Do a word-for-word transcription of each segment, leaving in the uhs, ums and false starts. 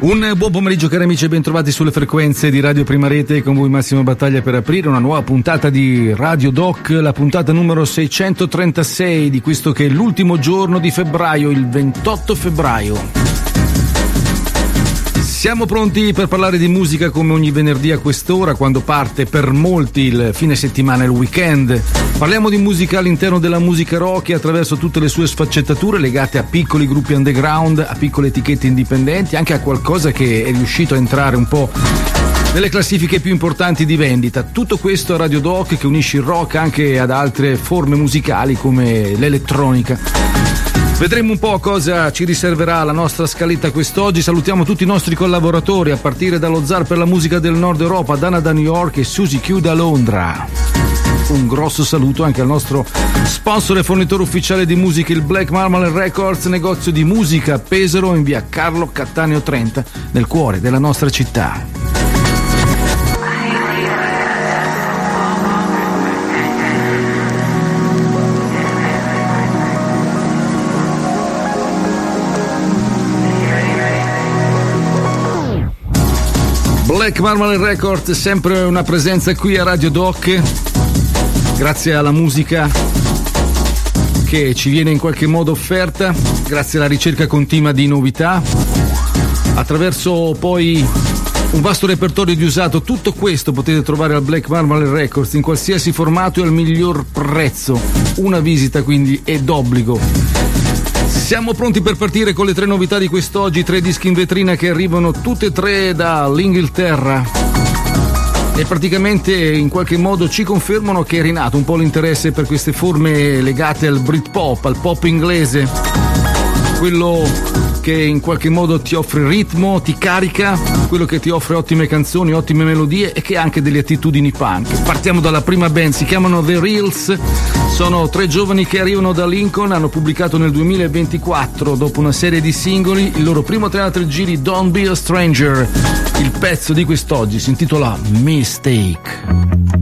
Un buon pomeriggio cari amici e bentrovati sulle frequenze di Radio Prima Rete, con voi Massimo Battaglia per aprire una nuova puntata di Radio Doc, la puntata numero seicentotrentasei di questo che è l'ultimo giorno di febbraio, il ventotto febbraio. Siamo pronti per parlare di musica come ogni venerdì a quest'ora, quando parte per molti il fine settimana e il weekend. Parliamo di musica all'interno della musica rock e attraverso tutte le sue sfaccettature legate a piccoli gruppi underground, a piccole etichette indipendenti, anche a qualcosa che è riuscito a entrare un po' nelle classifiche più importanti di vendita. Tutto questo a Radio Doc, che unisce il rock anche ad altre forme musicali come l'elettronica. Vedremo un po' cosa ci riserverà la nostra scaletta quest'oggi. Salutiamo tutti i nostri collaboratori, a partire dallo zar per la musica del Nord Europa, Dana da New York e Suzy Q da Londra. Un grosso saluto anche al nostro sponsor e fornitore ufficiale di musica, il Black Marmalade Records, negozio di musica a Pesaro in via Carlo Cattaneo trenta, nel cuore della nostra città. Black Marmalade Records, sempre una presenza qui a Radio Doc, grazie alla musica che ci viene in qualche modo offerta, grazie alla ricerca continua di novità, attraverso poi un vasto repertorio di usato. Tutto questo potete trovare al Black Marmalade Records in qualsiasi formato e al miglior prezzo. Una visita quindi è d'obbligo. Siamo pronti per partire con le tre novità di quest'oggi, tre dischi in vetrina che arrivano tutte e tre dall'Inghilterra e praticamente in qualche modo ci confermano che è rinato un po' l'interesse per queste forme legate al Britpop, al pop inglese, quello che in qualche modo ti offre ritmo, ti carica, quello che ti offre ottime canzoni, ottime melodie e che ha anche delle attitudini punk. Partiamo dalla prima band, si chiamano The Reels, sono tre giovani che arrivano da Lincoln, hanno pubblicato nel duemilaventiquattro, dopo una serie di singoli, il loro primo tre giri, Don't Be a Stranger. Il pezzo di quest'oggi si intitola Mistake.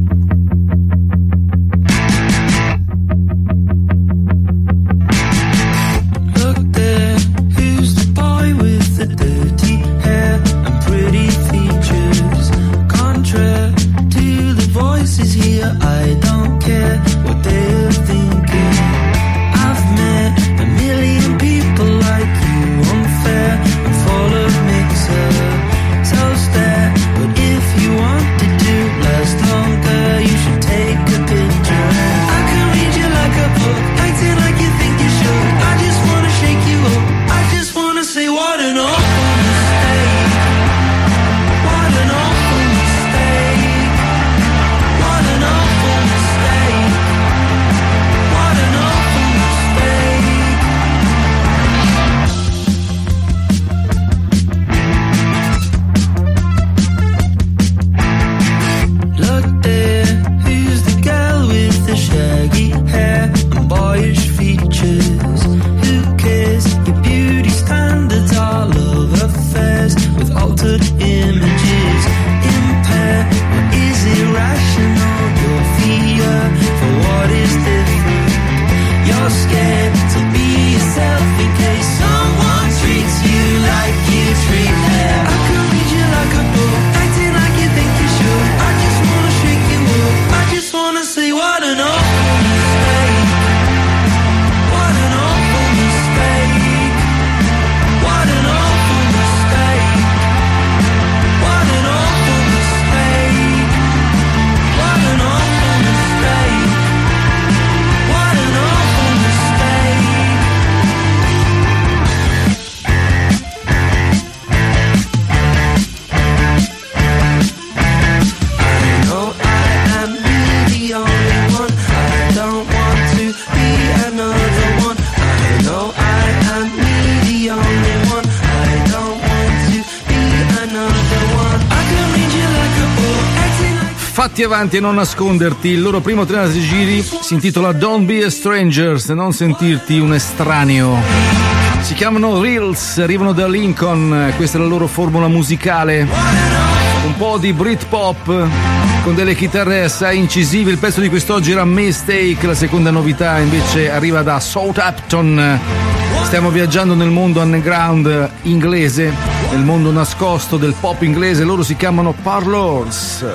Fatti avanti e non nasconderti. Il loro primo trenta giri si intitola Don't Be a Stranger, se non sentirti un estraneo. Si chiamano Reels, arrivano da Lincoln, questa è la loro formula musicale, un po' di Britpop con delle chitarre assai incisive. Il pezzo di quest'oggi era Mistake, la seconda novità invece arriva da Southampton. Stiamo viaggiando nel mondo underground inglese nel mondo nascosto del pop inglese. Loro si chiamano Parlours.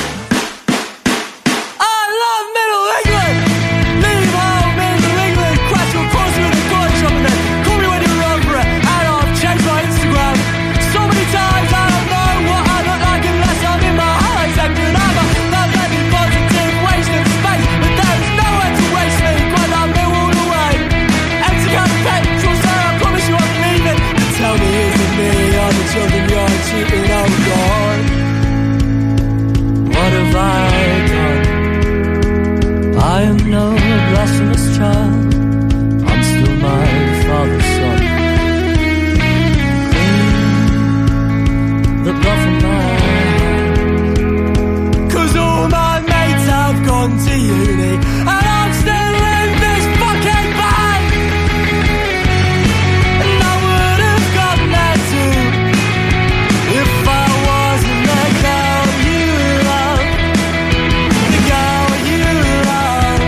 Children, you're cheating, oh God. What have I done? I am no blasphemous child. I'm still my father's son. The bluff in my hand. Cause all my mates have gone to uni, and I'm still in this fucking band. And I would have gotten that too if I wasn't the girl you love, the girl you love.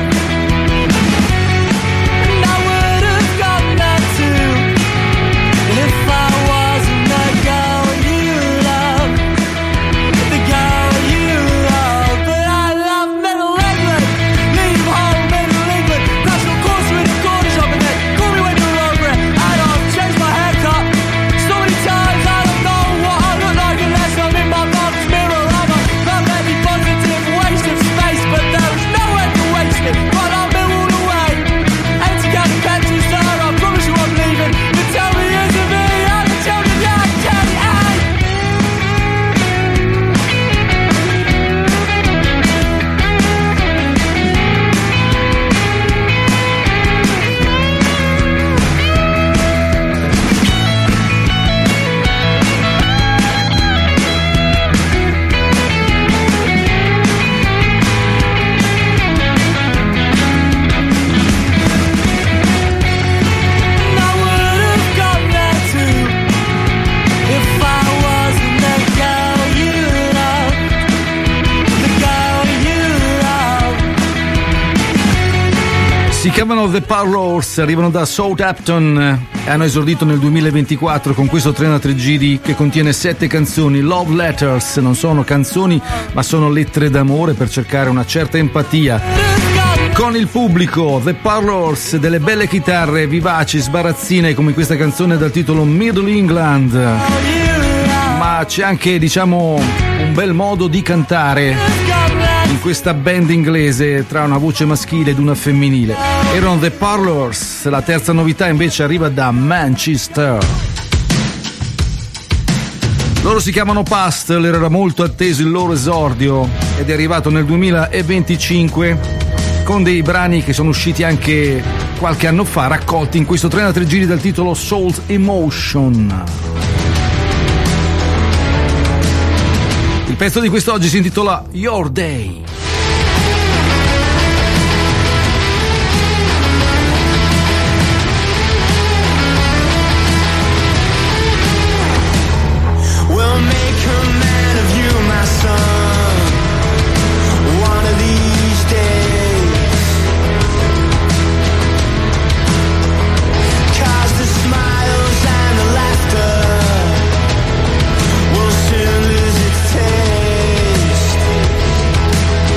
And I would have gotten that too if I wasn't the girl you love, the girl you love. But I love Middle England, leave home Middle England, national course with a corner shop, and then call me when you're over it. And I'll change my haircut so many times I don't know what I look like unless I'm in my mum's mirror. I'm a perfectly positive waste of space, but there's nowhere to waste it. But I'll mill all the way. Empty can of petrol, sir, I promise you I'm leaving. But tell me, is it me? I'm the children, yeah, I can, hey. And I would have gotten that too if I wasn't the girl you love, the girl you love. Si chiamano The Parlours, arrivano da Southampton e hanno esordito nel duemilaventiquattro con questo trentatré giri che contiene sette canzoni. Love Letters, non sono canzoni ma sono lettere d'amore per cercare una certa empatia con il pubblico. The Parlours, delle belle chitarre vivaci, sbarazzine come questa canzone dal titolo Middle England, ma c'è anche, diciamo, un bel modo di cantare in questa band inglese tra una voce maschile ed una femminile. Erano The Parlours. La terza novità invece arriva da Manchester. Loro si chiamano Pastel, era molto atteso il loro esordio ed è arrivato nel duemilaventicinque con dei brani che sono usciti anche qualche anno fa, raccolti in questo trentatré giri dal titolo Soul's Emotion. Il pezzo di quest'oggi si intitola Your Day. We'll make a man of you, my son, one of these days. 'Cause the smiles and the laughter will soon lose its taste.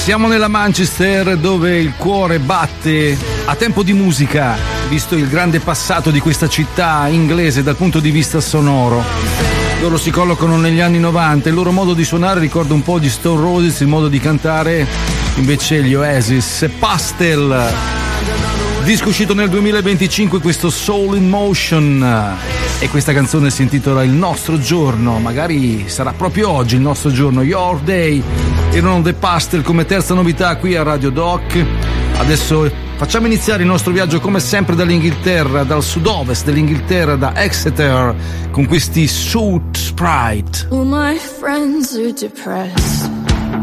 Siamo nella Manchester dove il cuore batte a tempo di musica, visto il grande passato di questa città inglese dal punto di vista sonoro. Loro si collocano negli anni novanta, il loro modo di suonare ricorda un po' di Stone Roses, il modo di cantare invece gli Oasis. Pastel, disco uscito nel duemilaventicinque, questo Soul in Motion, e questa canzone si intitola Il nostro giorno. Magari sarà proprio oggi il nostro giorno. Your Day erano The Pastel come terza novità qui a Radio Doc. Adesso facciamo iniziare il nostro viaggio come sempre dall'Inghilterra, dal sud-ovest dell'Inghilterra, da Exeter, con questi Suit Sprite. All my friends are depressed,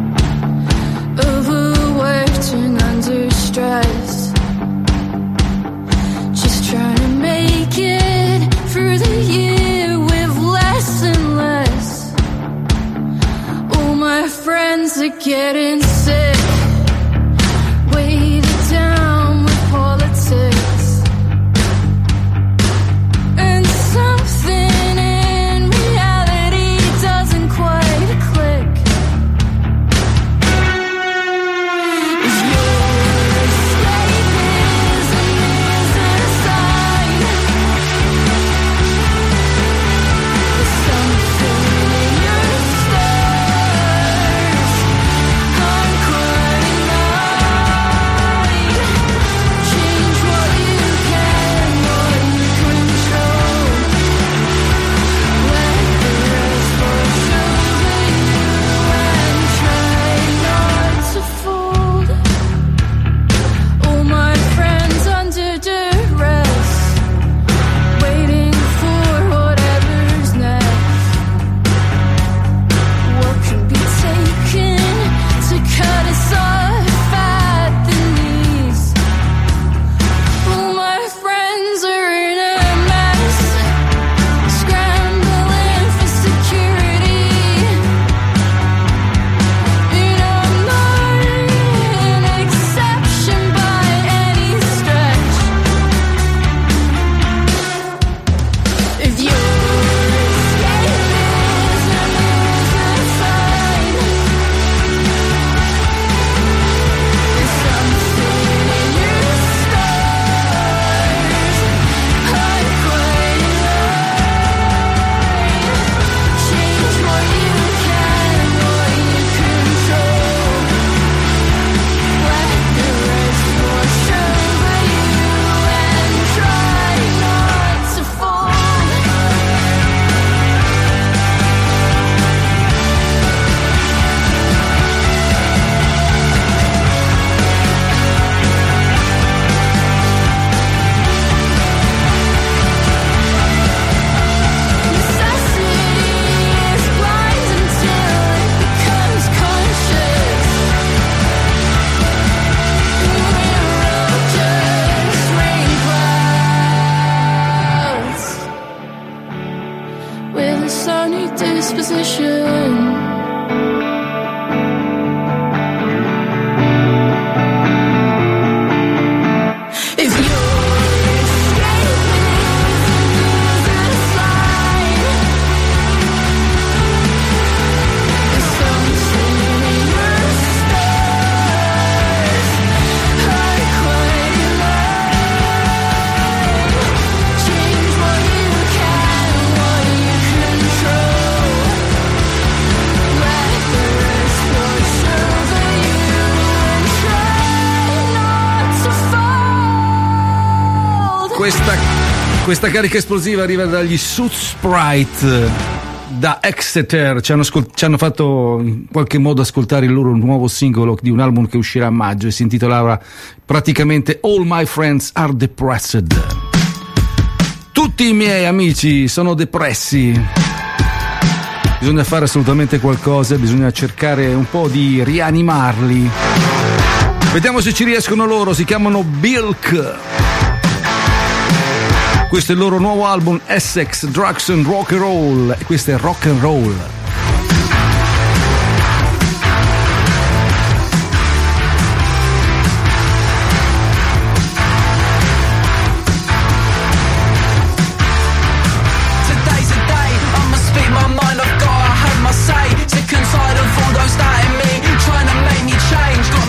overworked and under stress, just trying to make it through the year with less and less. All my friends are getting sick, weighted down with politics, and something in reality doesn't quite click. If your escapism is a sign, there's something in your stars I'm crying out. Change what you can, what you control. Let the rest wash over you and try not to fold. All my friends under duress, waiting for whatever's next. What can be taken to cut us off at the knees? All my friends are in a mess, scrambling for security, and I'm not an exception by any stretch. If your escapism is a sign, there's something in your stars I'm crying out. Change what you can, what you control. Let the rest wash over you and try not to fall. Necessity is blind until it becomes conscious. We're all just rain clouds with a sunny disposition. If your escapism is a sign, there's something in your stars I'm crying out. Change what you can, what you control. Let the rest wash over you and try not to fold. Questa, questa carica esplosiva arriva dagli Suit Sprite da Exeter. Ci hanno, ascol- ci hanno fatto in qualche modo ascoltare il loro nuovo singolo di un album che uscirà a maggio e si intitolava praticamente All My Friends Are Depressed. Tutti i miei amici sono depressi. Bisogna fare assolutamente qualcosa, bisogna cercare un po' di rianimarli. Vediamo se ci riescono loro. Si chiamano Bilk. Questo è il loro nuovo album Essex Drugs and Rock and Roll, e questo è Rock and Roll. Today's a day, I'ma speak my mind, I've gotta have my say. Sick and tired of all those doubting me, trying to make me change. Got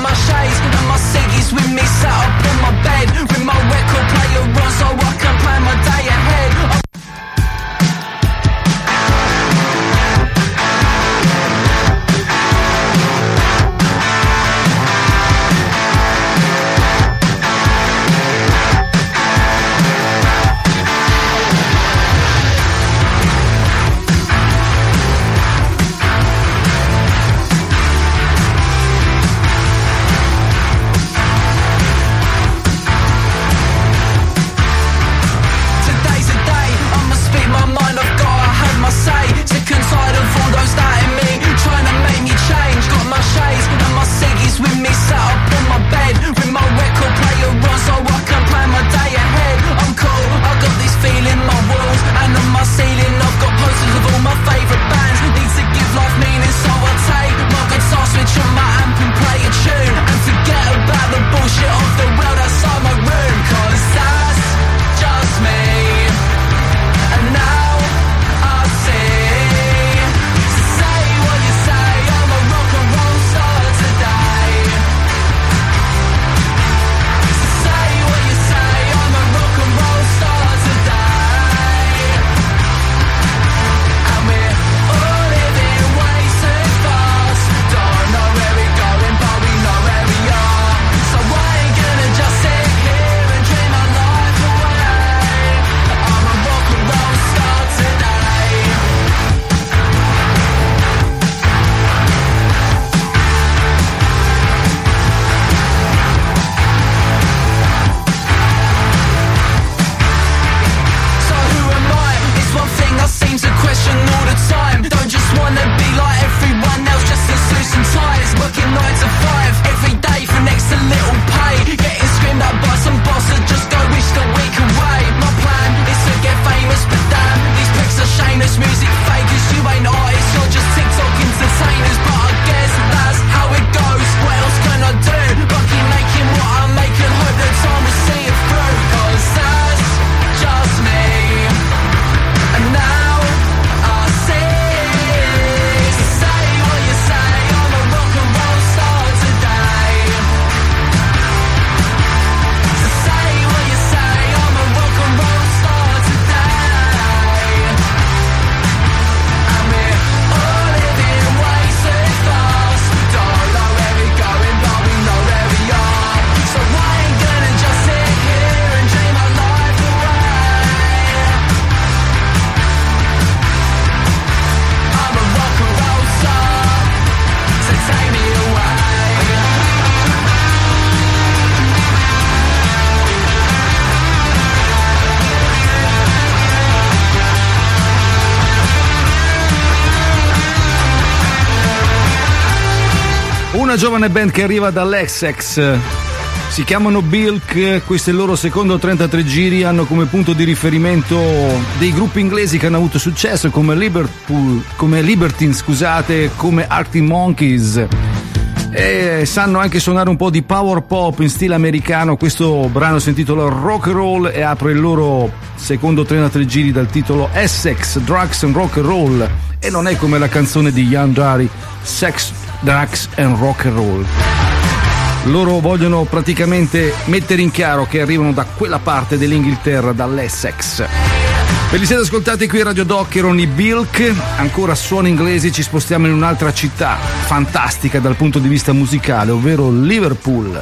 giovane band che arriva dall'Essex. Si chiamano Bilk, questo è il loro secondo trentatré giri, hanno come punto di riferimento dei gruppi inglesi che hanno avuto successo come Liverpool, come Libertine, scusate, come Arctic Monkeys. E sanno anche suonare un po' di power pop in stile americano. Questo brano si intitola Rock and Roll e apre il loro secondo trentatré giri dal titolo Essex, Drugs and Rock and Roll. E non è come la canzone di Young Dari, Sex, Drugs and Rock and Roll. Loro vogliono praticamente mettere in chiaro che arrivano da quella parte dell'Inghilterra, dall'Essex. Ve li siete ascoltati qui a Radio Doc, erano i Bilk, ancora suoni inglesi, ci spostiamo in un'altra città fantastica dal punto di vista musicale, ovvero Liverpool.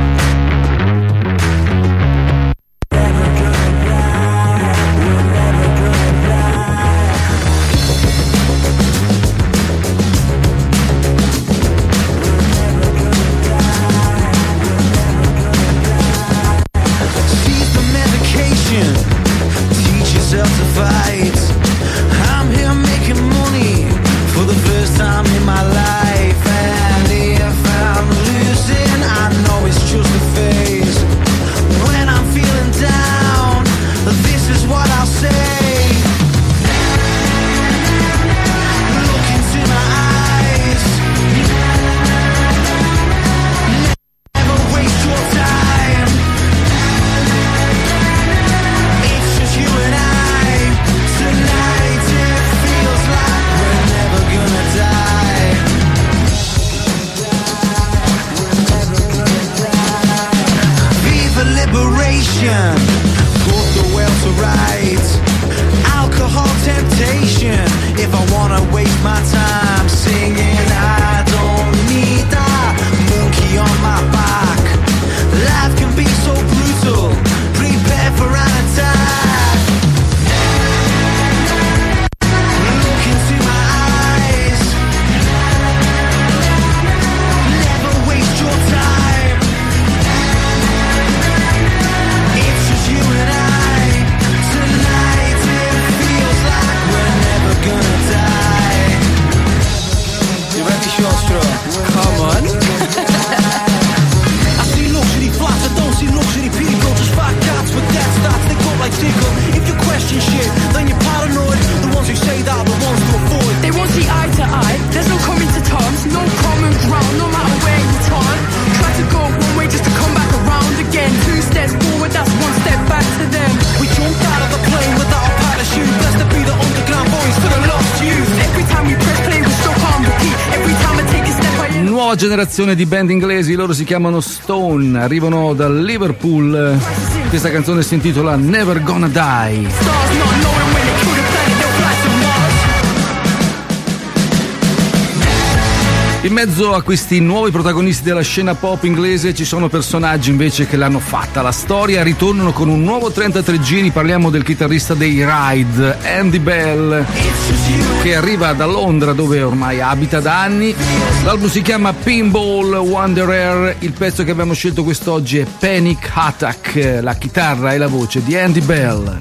Generazione di band inglesi, loro si chiamano Stone, arrivano da Liverpool. Questa canzone si intitola Never Gonna Die. In mezzo a questi nuovi protagonisti della scena pop inglese ci sono personaggi invece che l'hanno fatta la storia, ritornano con un nuovo trentatré giri. Parliamo del chitarrista dei Ride, Andy Bell, che arriva da Londra dove ormai abita da anni. L'album si chiama Pinball Wanderer, il pezzo che abbiamo scelto quest'oggi è Panic Attack, la chitarra e la voce di Andy Bell.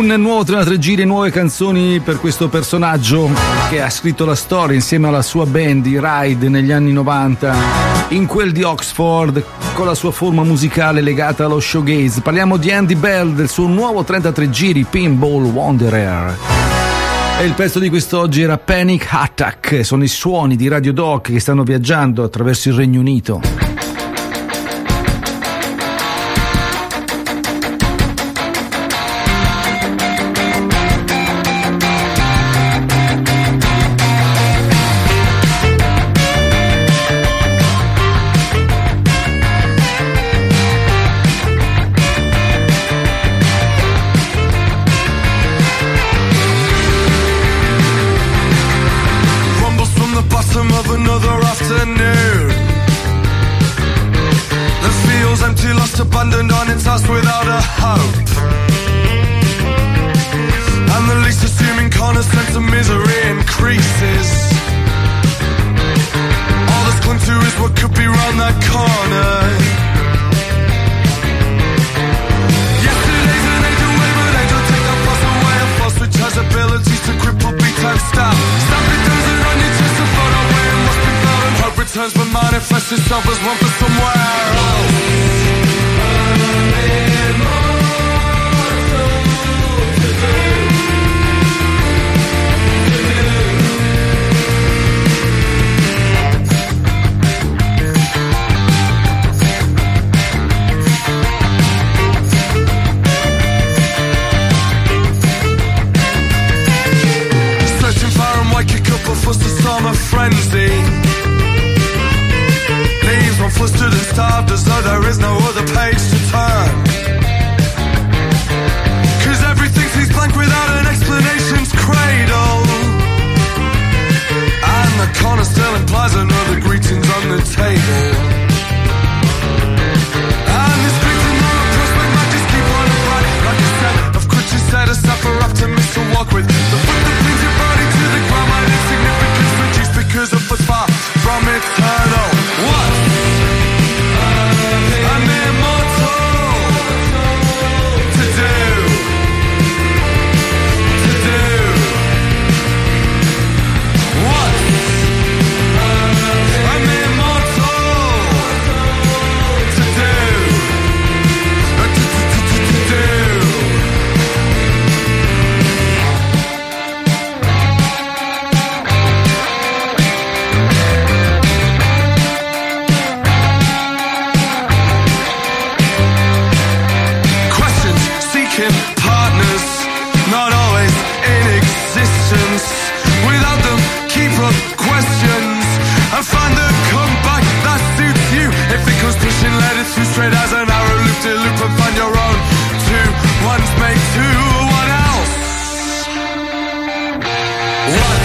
nuovo trentatré giri, nuove canzoni per questo personaggio che ha scritto la storia insieme alla sua band, i Ride, negli anni novanta, in quel di Oxford, con la sua forma musicale legata allo showgaze. Parliamo di Andy Bell, del suo nuovo trentatré giri, Pinball Wanderer. E il pezzo di quest'oggi era Panic Attack. Sono i suoni di Radio Doc che stanno viaggiando attraverso il Regno Unito. Abandoned on its house without a hope, and the least assuming corner sense of misery increases. All that's clung to is what could be round that corner. Yesterday's an angel way, but angel take that force away, a force which has abilities to cripple, beat and stab. Stab it down and on your chest and float away and must be felt, and hope returns but manifests itself as one for somewhere else. Searching far and wide, kick up a fuss to storm a frenzy. Leaves one flustered and starved as though there is no other page to turn. Cause everything seems blank without an explanation's cradle. And the corner still implies another greetings on the table. And this greeting on a prospect might just keep on bright. Like a set of crutches set aside for optimists to walk with. The foot that brings your body to the ground might insignificance reduced because of what's far from eternal. What? I'm immortal. To do, to do what? I'm immortal. To do, to, to, to, to, to do. Questions seeking partners, not always in existence. Without them, keep up questions and find the comeback that suits you. If it comes pushing, let it through straight as an arrow, loop to loop and find your own. Two ones make two. What else? What?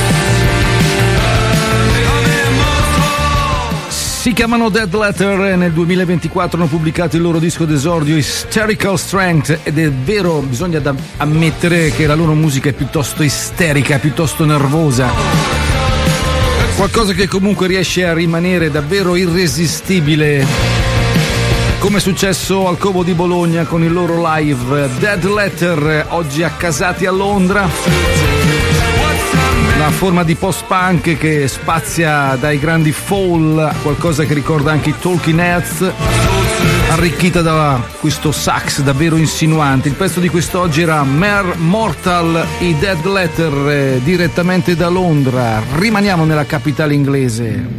I'm immortal. Si chiamano Dead Letter e nel duemilaventiquattro hanno pubblicato il loro disco d'esordio Hysterical Strength, ed è vero, bisogna da- ammettere che la loro musica è piuttosto isterica, piuttosto nervosa, qualcosa che comunque riesce a rimanere davvero irresistibile, come è successo al Covo di Bologna con il loro live Dead Letter, oggi accasati a Londra. Una forma di post-punk che spazia dai grandi Fall a qualcosa che ricorda anche i Talking Heads, arricchita da questo sax davvero insinuante. Il pezzo di quest'oggi era Mere Mortal, i Dead Letter, eh, direttamente da Londra. Rimaniamo nella capitale inglese.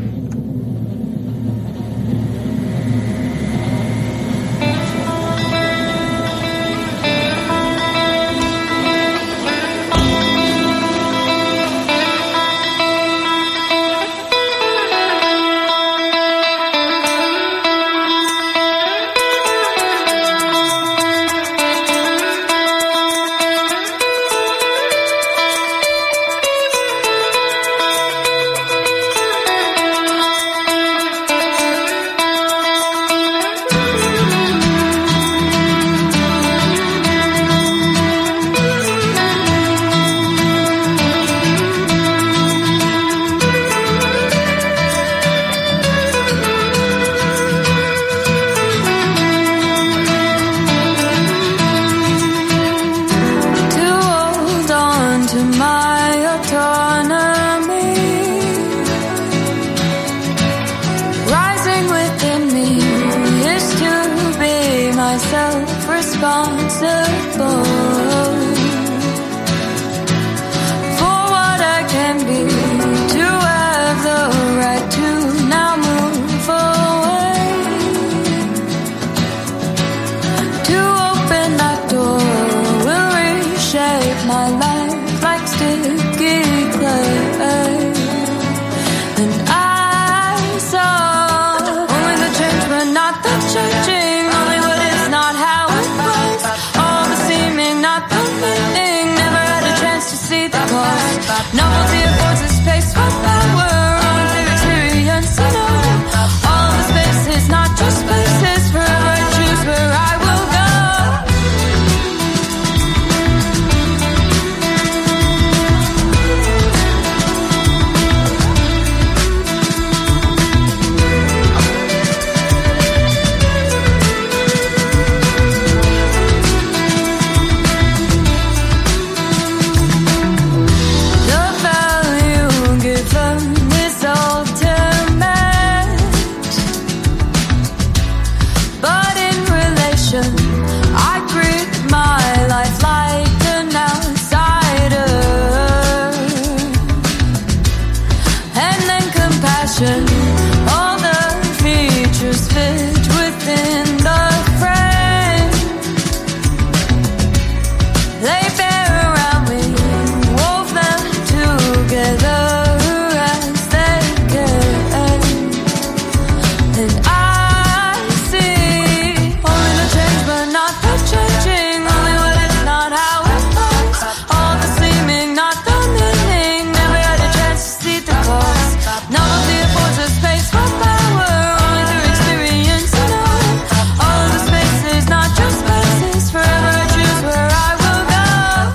What? responsible for what I can be, to have the right to now move away, to open that door will reshape my life like sticky clay. And I saw only the change but not the changing, only what is not how it was, all the seeming not the meaning, never had a chance to see the cause. Novelty affords a space for power, only through experience I know all the spaces, not just places, forever I choose where I will go. All the features fit within the frame they bear around me, wove them together as they can. And I see only the change but not the changing, only what is not how it was, all the seeming not the meaning, never had a chance to see the cause. Novelty affords a space for power, only through experience I know all the spaces, not just places, forever I choose where I will go.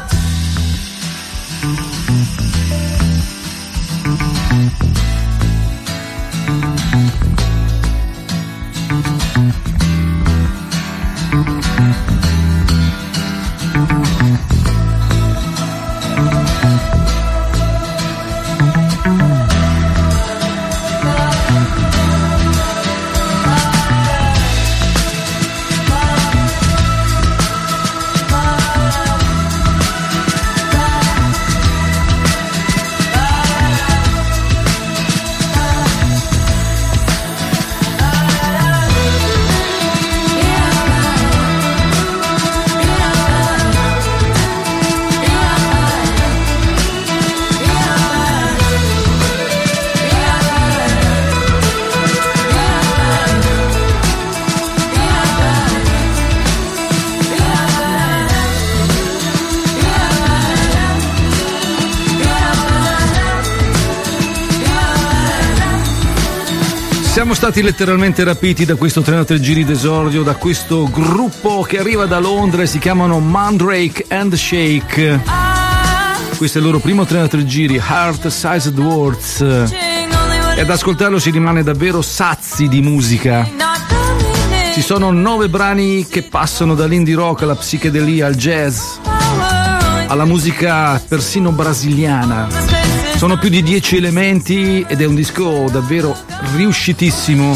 Siamo stati letteralmente rapiti da questo trentatré giri d'esordio, da questo gruppo che arriva da Londra e si chiamano Mandrake and Shake. Questo è il loro primo trentatré giri, Heart Sized Words. E ad ascoltarlo si rimane davvero sazi di musica. Ci sono nove brani che passano dall'indie rock alla psichedelia, al jazz, alla musica persino brasiliana. Sono più di dieci elementi ed è un disco davvero riuscitissimo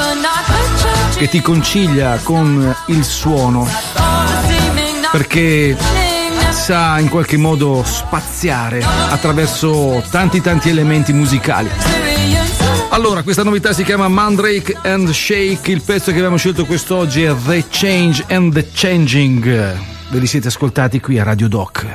che ti concilia con il suono, perché sa in qualche modo spaziare attraverso tanti tanti elementi musicali. Allora, questa novità si chiama Mandrake and Shake, il pezzo che abbiamo scelto quest'oggi è The Change and the Changing. Ve li siete ascoltati qui a Radio Doc.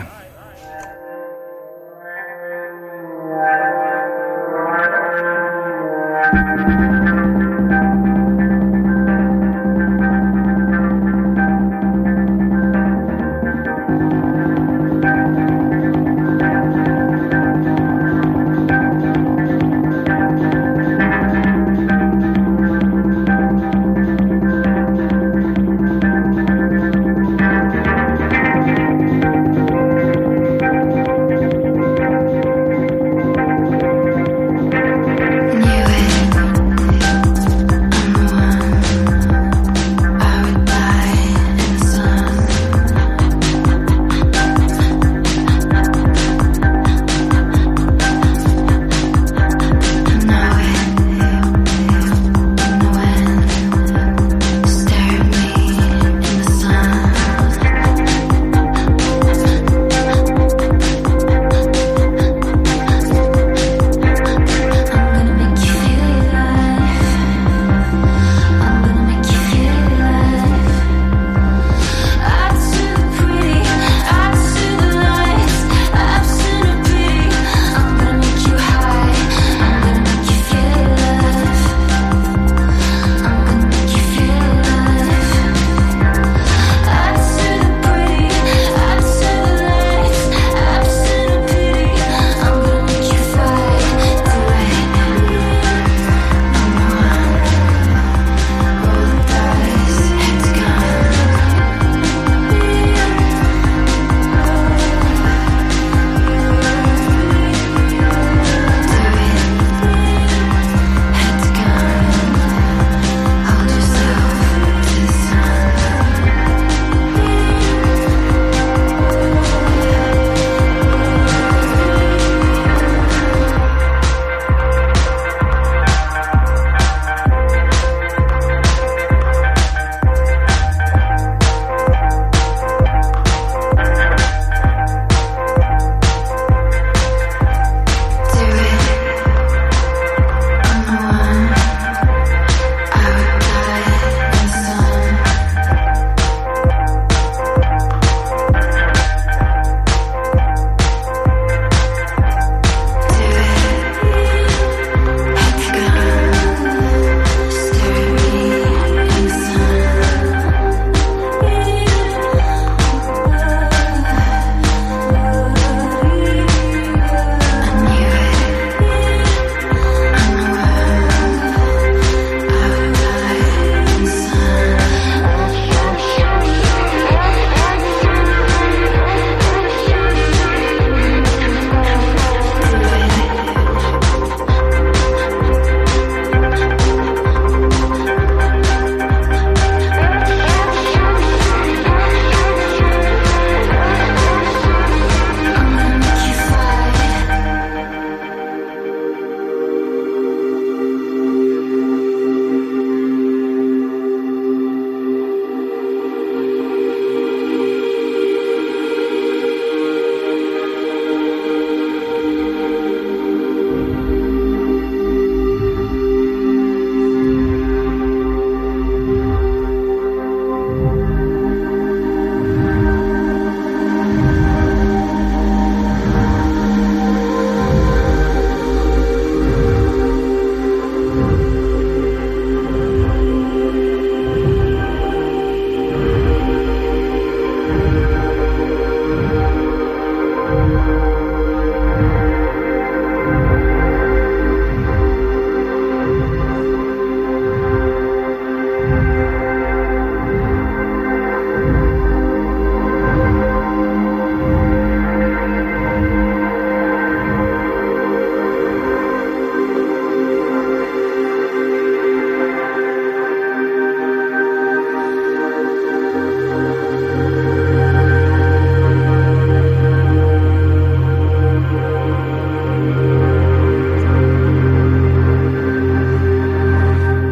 Knew it.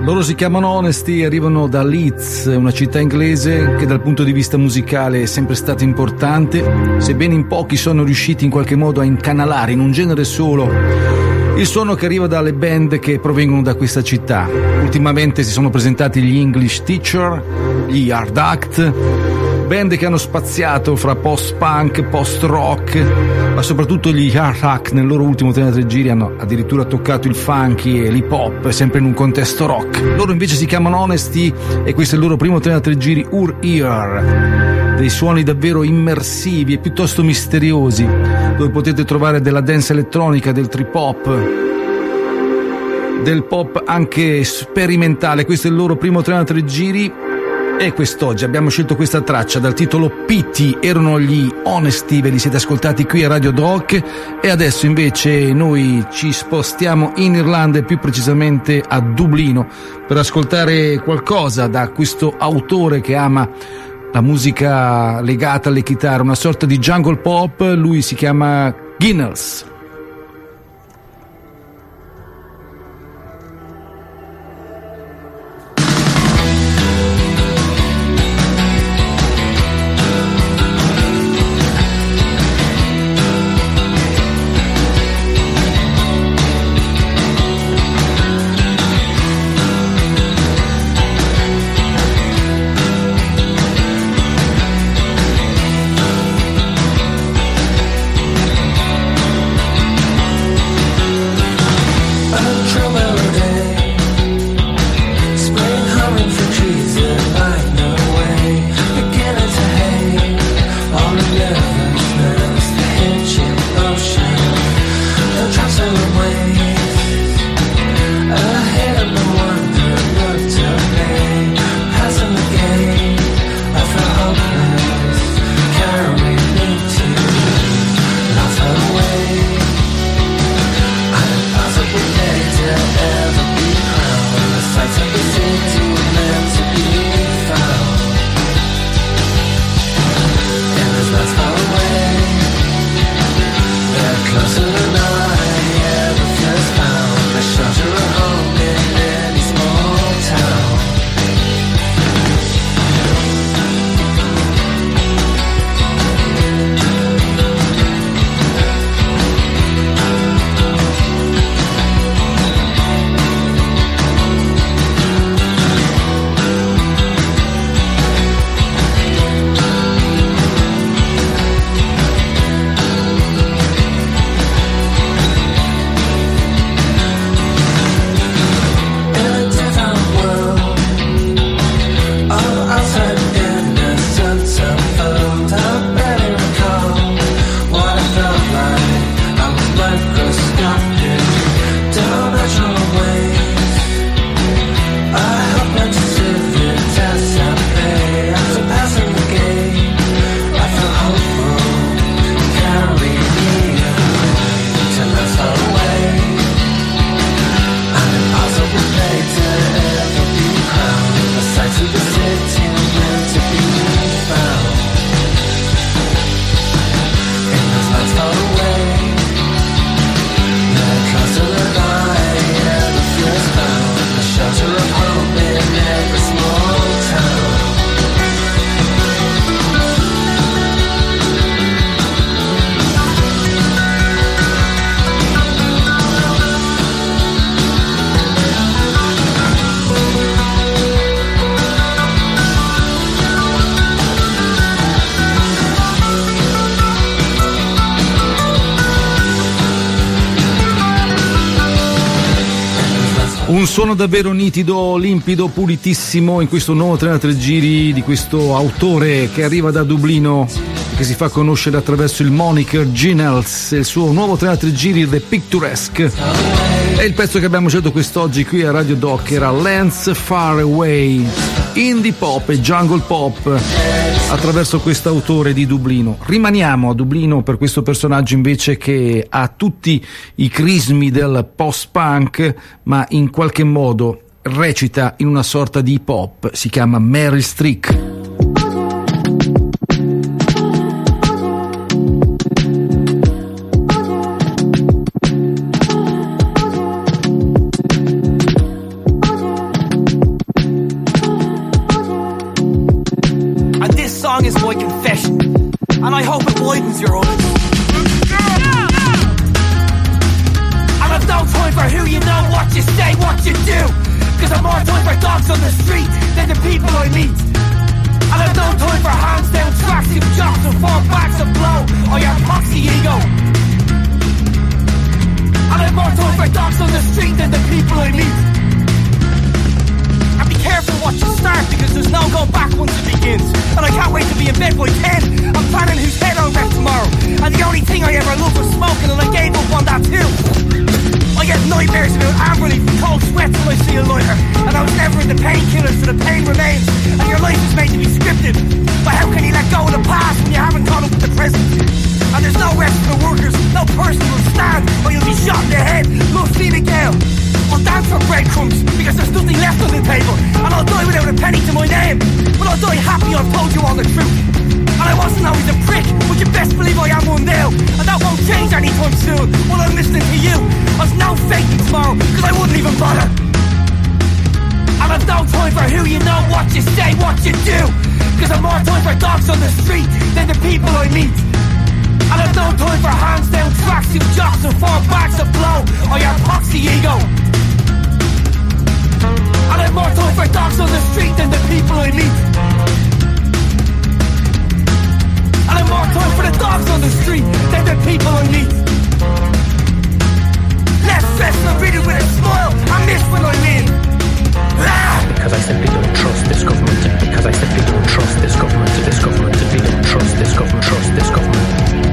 Loro si chiamano Honesty, arrivano da Leeds, una città inglese che dal punto di vista musicale è sempre stata importante, sebbene in pochi sono riusciti in qualche modo a incanalare in un genere solo il suono che arriva dalle band che provengono da questa città. Ultimamente si sono presentati gli English Teacher, gli Hard Act, band che hanno spaziato fra post-punk, post-rock, ma soprattutto gli Hard Act nel loro ultimo trentatré giri hanno addirittura toccato il funky e l'hip hop, sempre in un contesto rock. Loro invece si chiamano Honesty e questo è il loro primo trentatré giri, Ur Ear, dei suoni davvero immersivi e piuttosto misteriosi, dove potete trovare della dance elettronica, del trip hop, del pop anche sperimentale. Questo è il loro primo trentatré giri e quest'oggi abbiamo scelto questa traccia dal titolo Pity. Erano gli Honesty, ve li siete ascoltati qui a Radio Doc, e adesso invece noi ci spostiamo in Irlanda e più precisamente a Dublino per ascoltare qualcosa da questo autore che ama la musica legata alle chitarre, una sorta di jungle pop. Lui si chiama Ginnels. Un suono davvero nitido, limpido, pulitissimo in questo nuovo trentatré giri di questo autore che arriva da Dublino, che si fa conoscere attraverso il moniker Ginnels. Il suo nuovo trentatré giri, The Picturesque. E il pezzo che abbiamo scelto quest'oggi qui a Radio Doc era Lands Far Away, indie pop e jungle pop attraverso questo autore di Dublino. Rimaniamo a Dublino per questo personaggio invece che ha tutti i crismi del post-punk, ma in qualche modo recita in una sorta di hip hop. Si chiama Meryl Streep. choose your own. And I've no time for who you know, what you say, what you do. Cause I've more time for dogs on the street than the people I meet. And I've no time for hands down tracksuit jocks and four backs of blow or your poxy ego. And I've more time for dogs on the street than the people I meet. And be careful what you start, because there's no going back once it begins. And I can't wait to be in bed by ten. I'm planning whose head I'll wreck tomorrow. And the only thing I ever loved was smoking, and I gave up on that too. I get nightmares about Amberley from cold sweats when I see a lighter. And I was never into painkillers, so the pain remains. And your life is made to be scripted. But how can you let go of the past when you haven't caught up with the present? And there's no rest for the workers, no person will stand, or you'll be shot in the head. Love Fine Gael. I'll dance for breadcrumbs, because there's nothing left on the table. And I'll die without a penny to my name. But I'll die happy I've told you all the truth. And I wasn't always a prick, but you best believe I am one now. And that won't change anytime soon, while I'm listening to you. There's no faking tomorrow, cause I wouldn't even bother. And I've no time for who you know, what you say, what you do. Cause I've more time for dogs on the street than the people I meet. And I've no time for hands down tracksuit jocks and four backs of blow or your poxy ego. And I've more time for dogs on the street than the people I meet. And I've more time for the dogs on the street than the people I meet. Left dressed and read it with a smile, I miss when I win. Ah! Because I simply don't trust this government. Because I simply don't trust this government. This government, simply don't trust this government. Trust this government.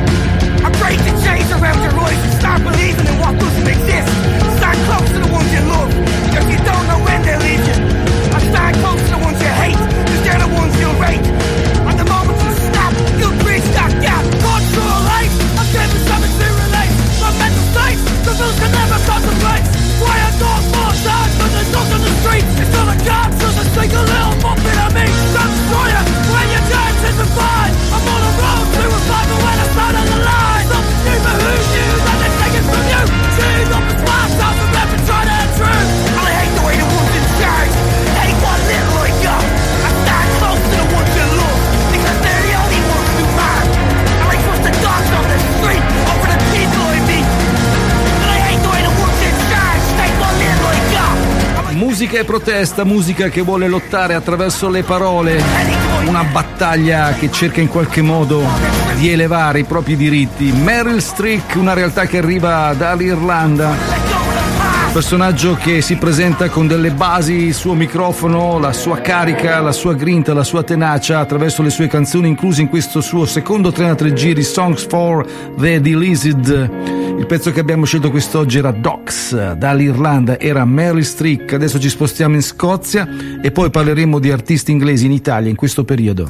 I break the chains around your eyes and start believing in what doesn't exist. Stand close to the ones you love, because you don't know when they'll leave you. And stand close to the ones you hate, because they're the ones you'll rate. And the moment you snap, you'll bridge that gap. Gone through a life, I'm getting something to relate. My mental state, the rules can never contemplate. Why I don't fall down when there's nothing on the street. It's not a job, just a single little bump in a me. Stop destroy it, when you're dead, it's a fine. I'm on a road to a fight, but when I start on the line. Something new, but who knew that they're taking from you? Choose up the splash out the rep and try to add true. And I hate the way the ones in charge hate what little I got. I stand close to the ones you love, because they're the only ones who matter. And I trust the dogs on the street over the people I meet. And I hate the way the ones in charge take what little I got. Musica e protesta, musica che vuole lottare attraverso le parole, una battaglia che cerca in qualche modo di elevare i propri diritti. Meryl Streep, una realtà che arriva dall'Irlanda, personaggio che si presenta con delle basi, il suo microfono, la sua carica, la sua grinta, la sua tenacia attraverso le sue canzoni, incluse in questo suo secondo trentatré giri, Songs for the Deleased. Il pezzo che abbiamo scelto quest'oggi era Docs, dall'Irlanda era Meryl Streep. Adesso ci spostiamo in Scozia e poi parleremo di artisti inglesi in Italia in questo periodo.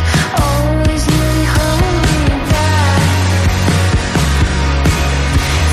Always knew you hold me back.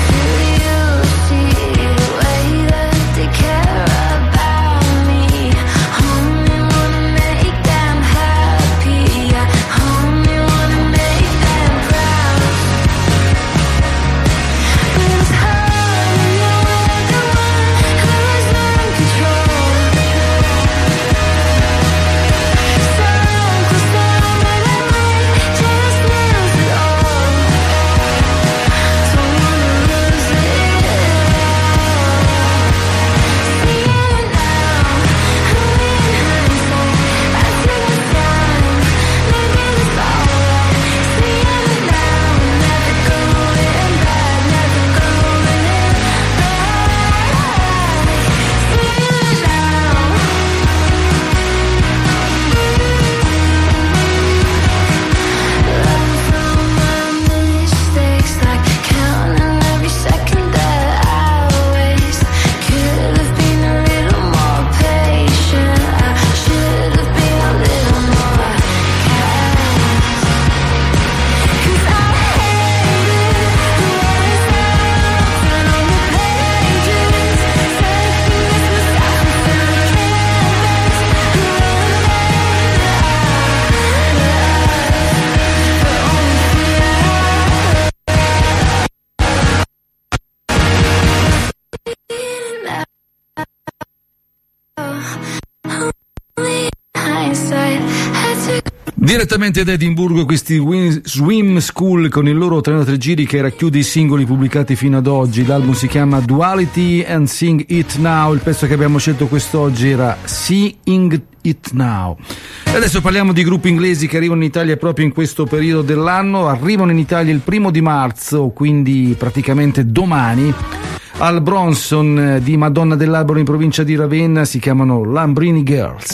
Direttamente da Edimburgo, questi Win- Swim School con il loro trentatré giri che racchiude i singoli pubblicati fino ad oggi. L'album si chiama Duality and Sing It Now. Il pezzo che abbiamo scelto quest'oggi era Seeing It Now. E adesso parliamo di gruppi inglesi che arrivano in Italia proprio in questo periodo dell'anno. Arrivano in Italia il primo di marzo, quindi praticamente domani, al Bronson di Madonna dell'Albero in provincia di Ravenna. Si chiamano Lambrini Girls.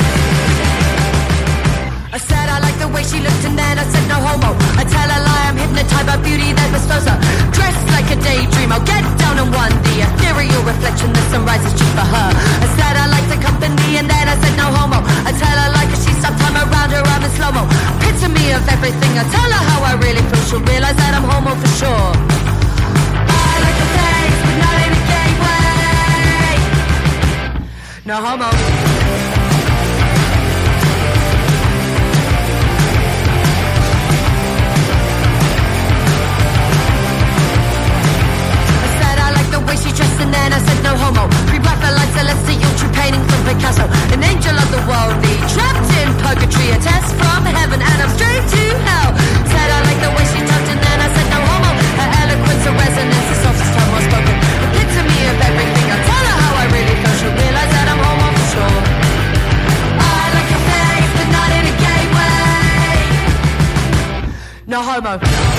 I said I like the way she looked and then I said no homo. I tell a lie, I'm hypnotized by beauty that bestows her. Dressed like a daydream, I'll get down on one, the ethereal reflection, the sunrise is just for her. I said I like the company and then I said no homo. I tell her like she stopped time around her, I'm in slow-mo. Epitome of everything, I tell her how I really feel, she'll realize that I'm homo for sure. I like the place, but not in a gay way. No homo. She dressed and then I said no homo. Pre-black like celestial, true painting from Picasso. An angel of the worldly, trapped in purgatory. A test from heaven and I'm straight to hell. Said I like the way she talked and then I said no homo. Her eloquence, her resonance, the softest tongue was spoken. Epitome of everything, I tell her how I really feel. She'll realize that I'm homo for sure. I like your face, but not in a gay way. No homo.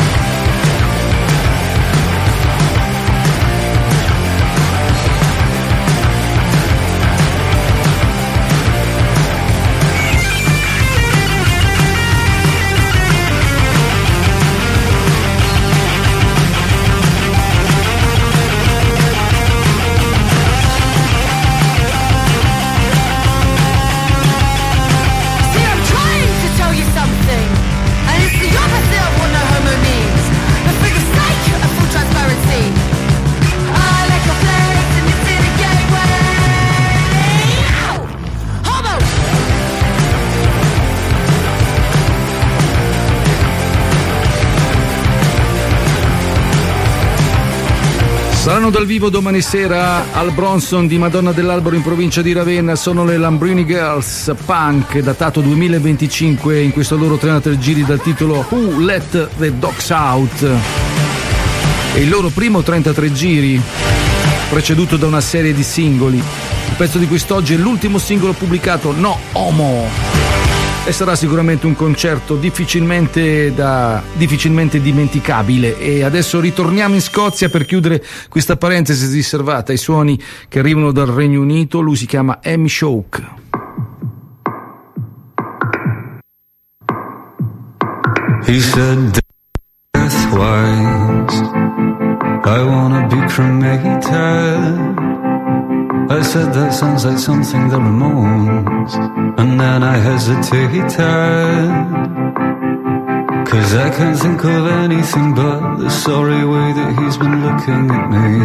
Saranno dal vivo domani sera al Bronson di Madonna dell'Albero in provincia di Ravenna. Sono le Lambrini Girls, punk, datato duemilaventicinque, in questo loro trentatré giri dal titolo Who Let the Dogs Out. E il loro primo trentatré giri, preceduto da una serie di singoli. Il pezzo di quest'oggi è l'ultimo singolo pubblicato, No Homo. E sarà sicuramente un concerto difficilmente da difficilmente dimenticabile. E adesso ritorniamo in Scozia per chiudere questa parentesi riservata ai suoni che arrivano dal Regno Unito. Lui si chiama Amy Shoke. He said death-wise, I wanna be cremated. I said that sounds like something the Ramones, and then I hesitated, cause I can't think of anything but the sorry way that he's been looking at me.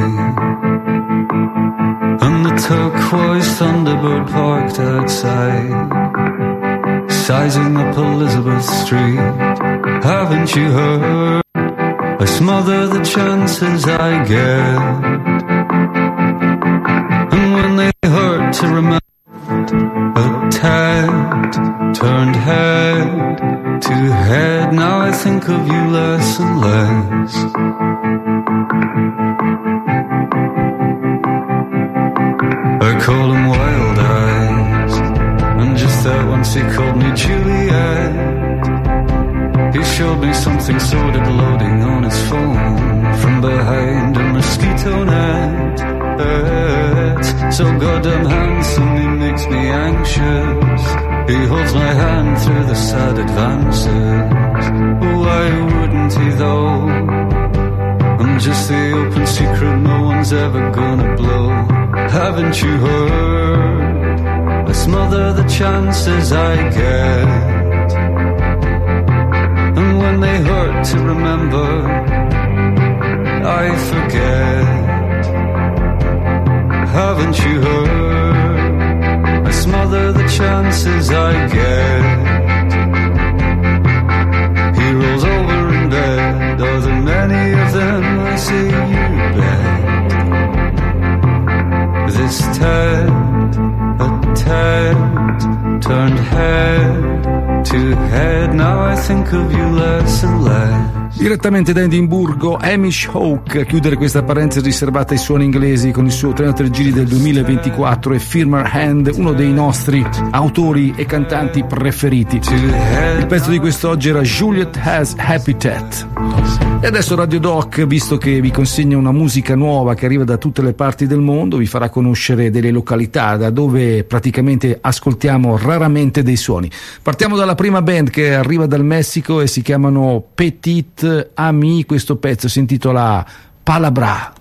And the turquoise Thunderbird parked outside, sizing up Elizabeth Street. Haven't you heard? I smother the chances I get. And when they hurt to remember, a tad turned head to head. Now I think of you less and less. I call him Wild Eyes, and just that once he called me Juliet. He showed me something sorted loading on his phone from behind a mosquito net. It's so goddamn handsome, he makes me anxious. He holds my hand through the sad advances. Why wouldn't he though? I'm just the open secret no one's ever gonna blow. Haven't you heard? I smother the chances I get. And when they hurt to remember, I forget. Haven't you heard? I smother the chances I get. He rolls over in bed. Are there many of them? I say you bet. This Ted, a Ted, turned head to head. think of you less and less. Direttamente da Edimburgo, Hamish Hawke a chiudere questa parentesi riservata ai suoni inglesi con il suo trentatré giri del duemilaventiquattro e Firmer Hand, uno dei nostri autori e cantanti preferiti. Il pezzo di quest'oggi era Juliet Has Habitat. E adesso Radio Doc, visto che vi consegna una musica nuova che arriva da tutte le parti del mondo, vi farà conoscere delle località da dove praticamente ascoltiamo raramente dei suoni. Partiamo dalla prima band che arriva dal Messico e si chiamano Petit Ami. Questo pezzo si intitola Palabra.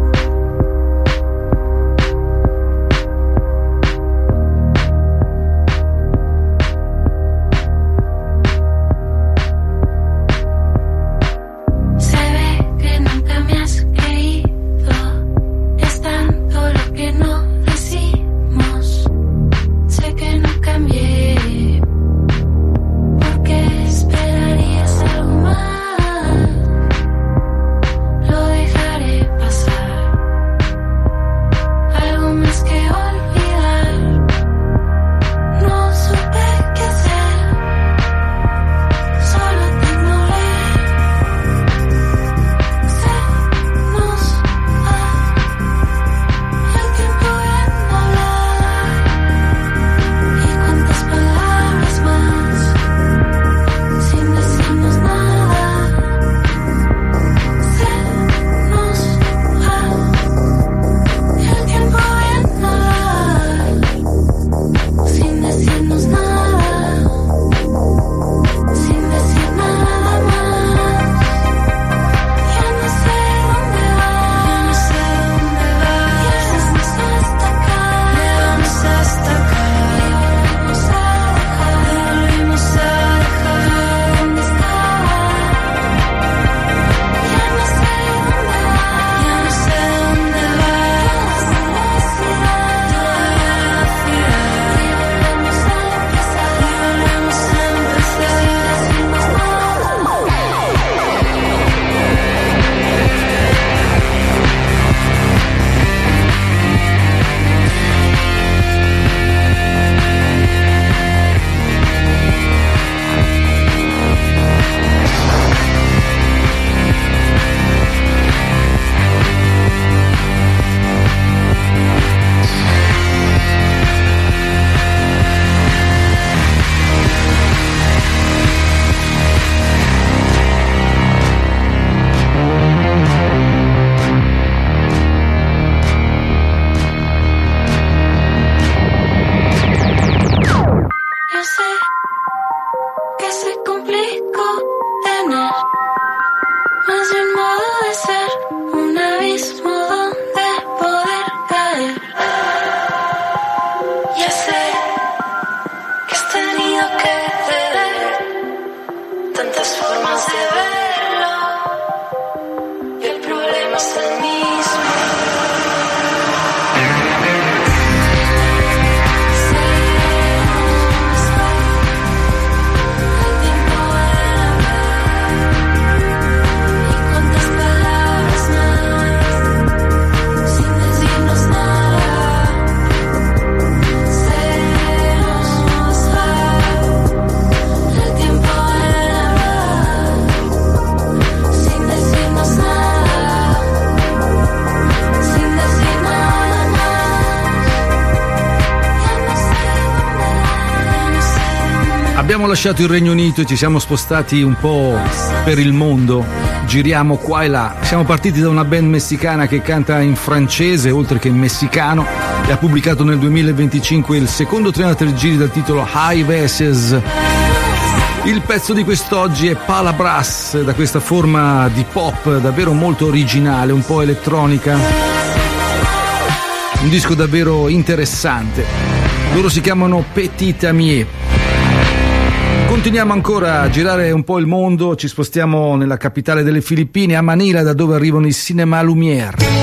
Abbiamo lasciato il Regno Unito e ci siamo spostati un po' per il mondo, giriamo qua e là. Siamo partiti da una band messicana che canta in francese oltre che in messicano e ha pubblicato nel duemilaventicinque il secondo trentatré giri dal titolo High Voices. Il pezzo di quest'oggi è Palabras, da questa forma di pop davvero molto originale, un po' elettronica, un disco davvero interessante. Loro si chiamano Petit Ami. Continuiamo ancora a girare un po' il mondo, ci spostiamo nella capitale delle Filippine, a Manila, da dove arrivano i Cinema Lumière.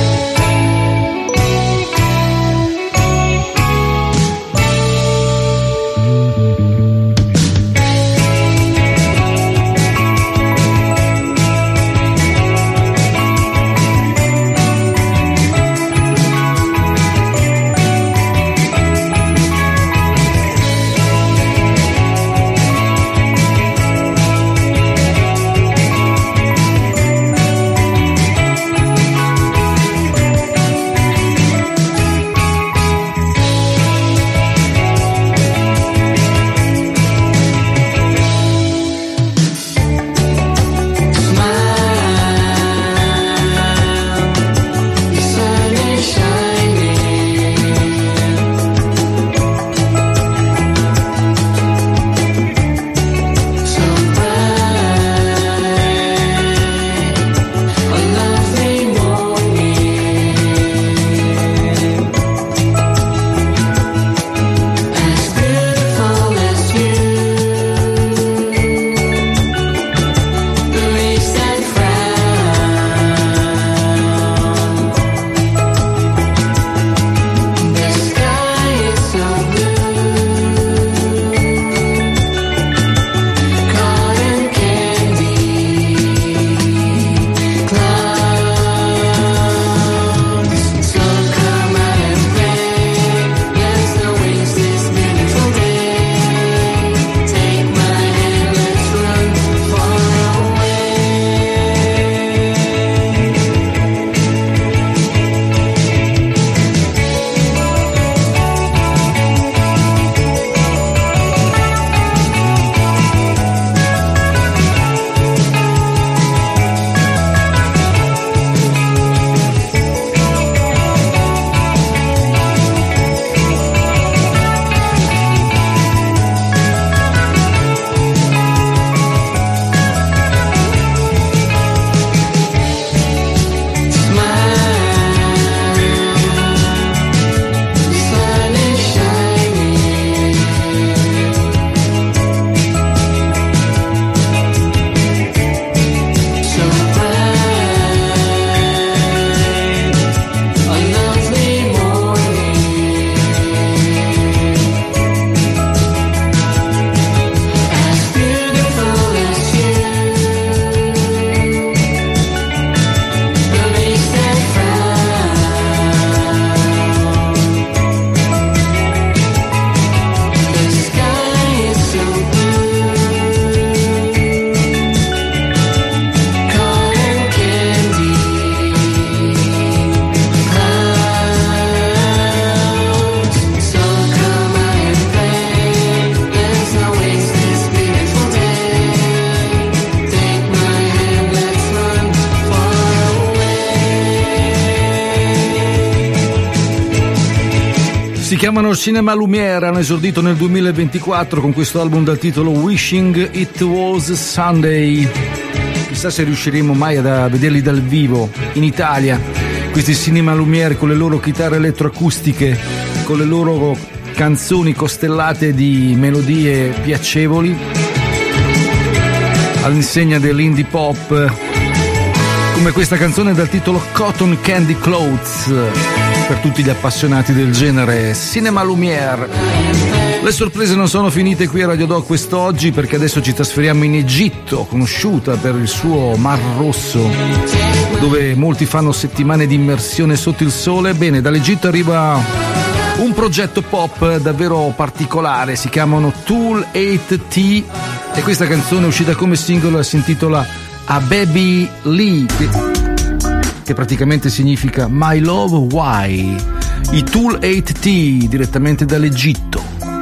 Si chiamano Cinema Lumière, hanno esordito nel duemilaventiquattro con questo album dal titolo Wishing It Was Sunday. Chissà se riusciremo mai a vederli dal vivo in Italia, questi Cinema Lumière con le loro chitarre elettroacustiche, con le loro canzoni costellate di melodie piacevoli, all'insegna dell'indie pop, come questa canzone dal titolo Cotton Candy Clothes, per tutti gli appassionati del genere. Cinema Lumière. Le sorprese non sono finite qui a Radio Doc quest'oggi, perché adesso ci trasferiamo in Egitto, conosciuta per il suo Mar Rosso, dove molti fanno settimane di immersione sotto il sole. Bene, dall'Egitto arriva un progetto pop davvero particolare, si chiamano Tool otto T e questa canzone uscita come singolo si intitola A Baby Lee, che praticamente significa My Love Why. I Tool otto T direttamente dall'Egitto.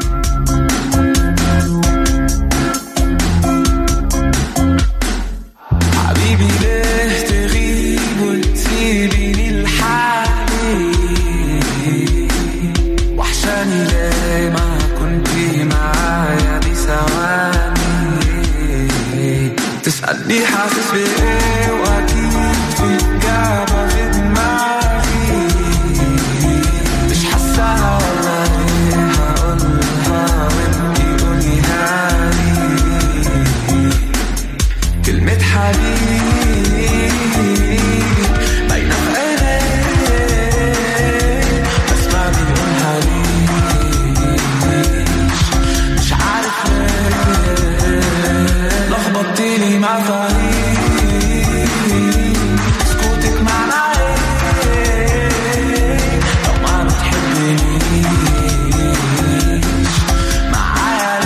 تسألني حاسس بإيه وأكيد في إجابة في دماغي مش حاساها ولا إيه هقولها وإنتي قوليها لي كلمة حبيبي باينة في عينيك بس ما بيقولها ليش مش عارف ليه لخبطتيني مع فريق سكوتك معناه ايه لو ما بتحبنيش معايا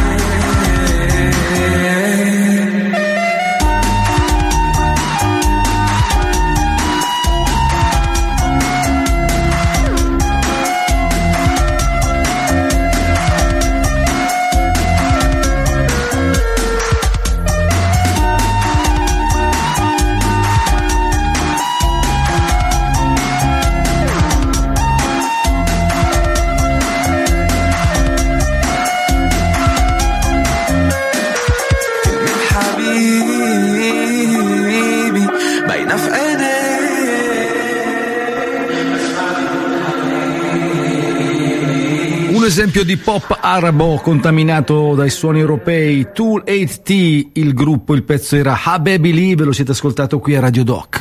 ليه Esempio di pop arabo contaminato dai suoni europei. Tool otto T, il gruppo, il pezzo era Ha Baby Lee, ve lo siete ascoltato qui a Radio Doc.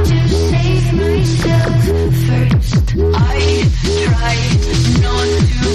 First, I tried not to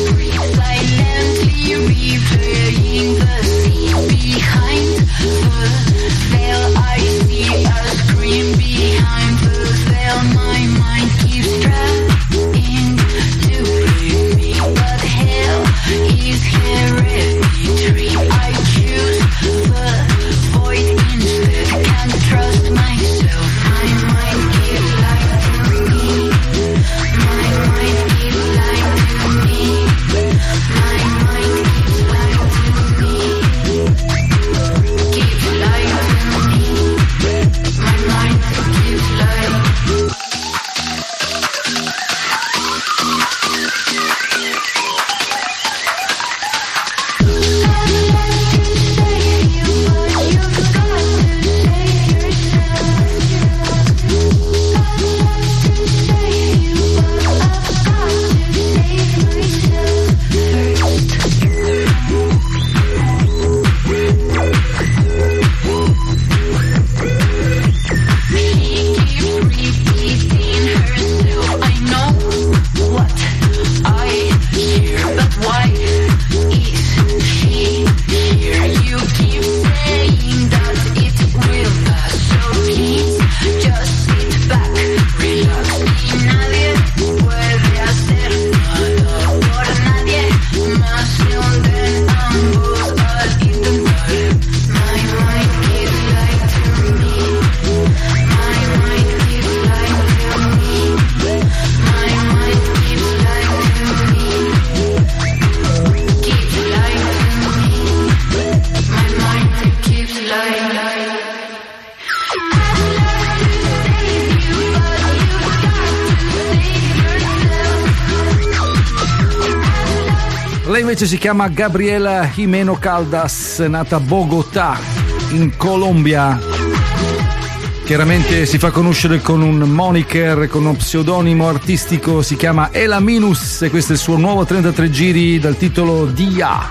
Lei invece si chiama Gabriela Jimeno Caldas, nata a Bogotà, in Colombia. Chiaramente si fa conoscere con un moniker, con uno pseudonimo artistico, si chiama Ela Minus e questo è il suo nuovo trentatré giri dal titolo Dia.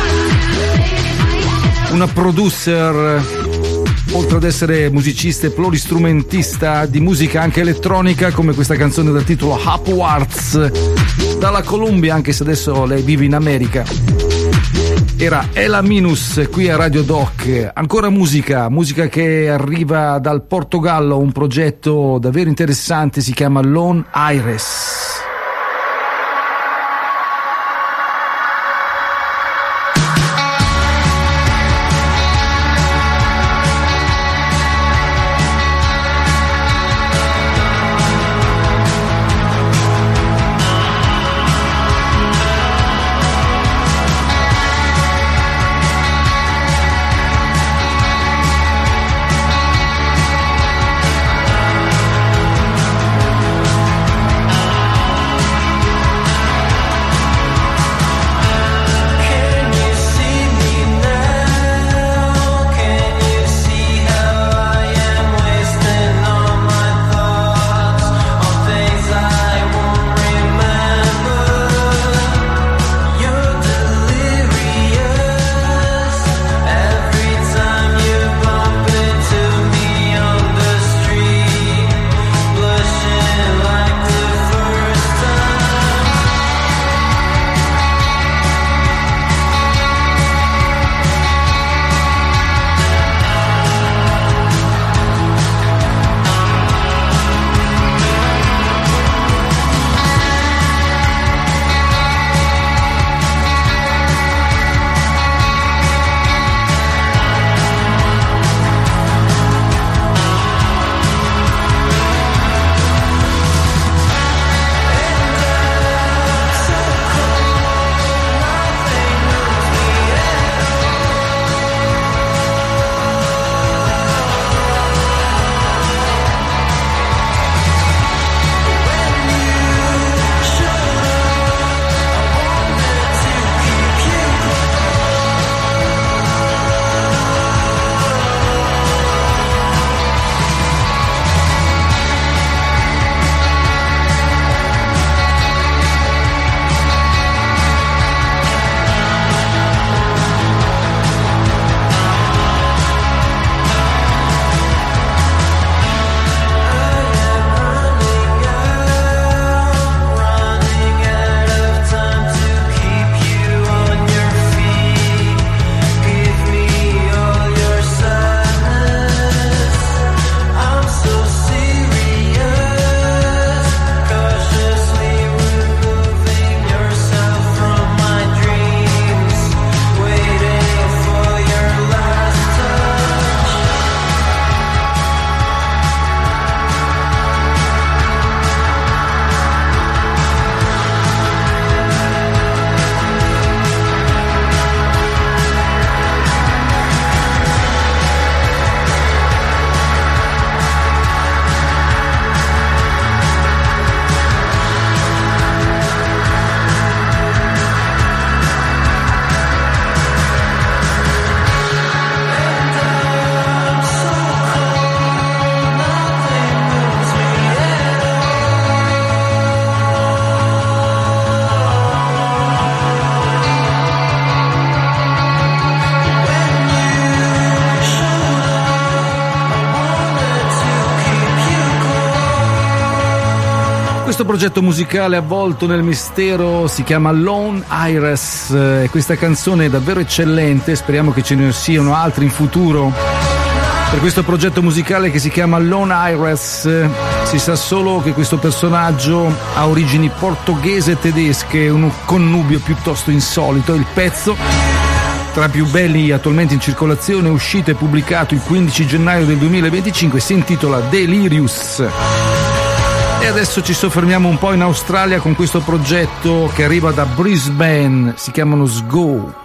Una producer, oltre ad essere musicista e pluristrumentista di musica anche elettronica, come questa canzone dal titolo Upwards, dalla Colombia, anche se adesso lei vive in America. Era Ela Minus qui a Radio Doc. Ancora musica, musica che arriva dal Portogallo, un progetto davvero interessante, si chiama Lone Aires. Questo progetto musicale avvolto nel mistero si chiama Lone Aires e questa canzone è davvero eccellente, speriamo che ce ne siano altri in futuro. Per questo progetto musicale che si chiama Lone Aires si sa solo che questo personaggio ha origini portoghese e tedesche, un connubio piuttosto insolito. Il pezzo, tra i più belli attualmente in circolazione, uscito e pubblicato il quindici gennaio del duemilaventicinque, si intitola Delirious. E adesso ci soffermiamo un po' in Australia con questo progetto che arriva da Brisbane, si chiamano Sgo.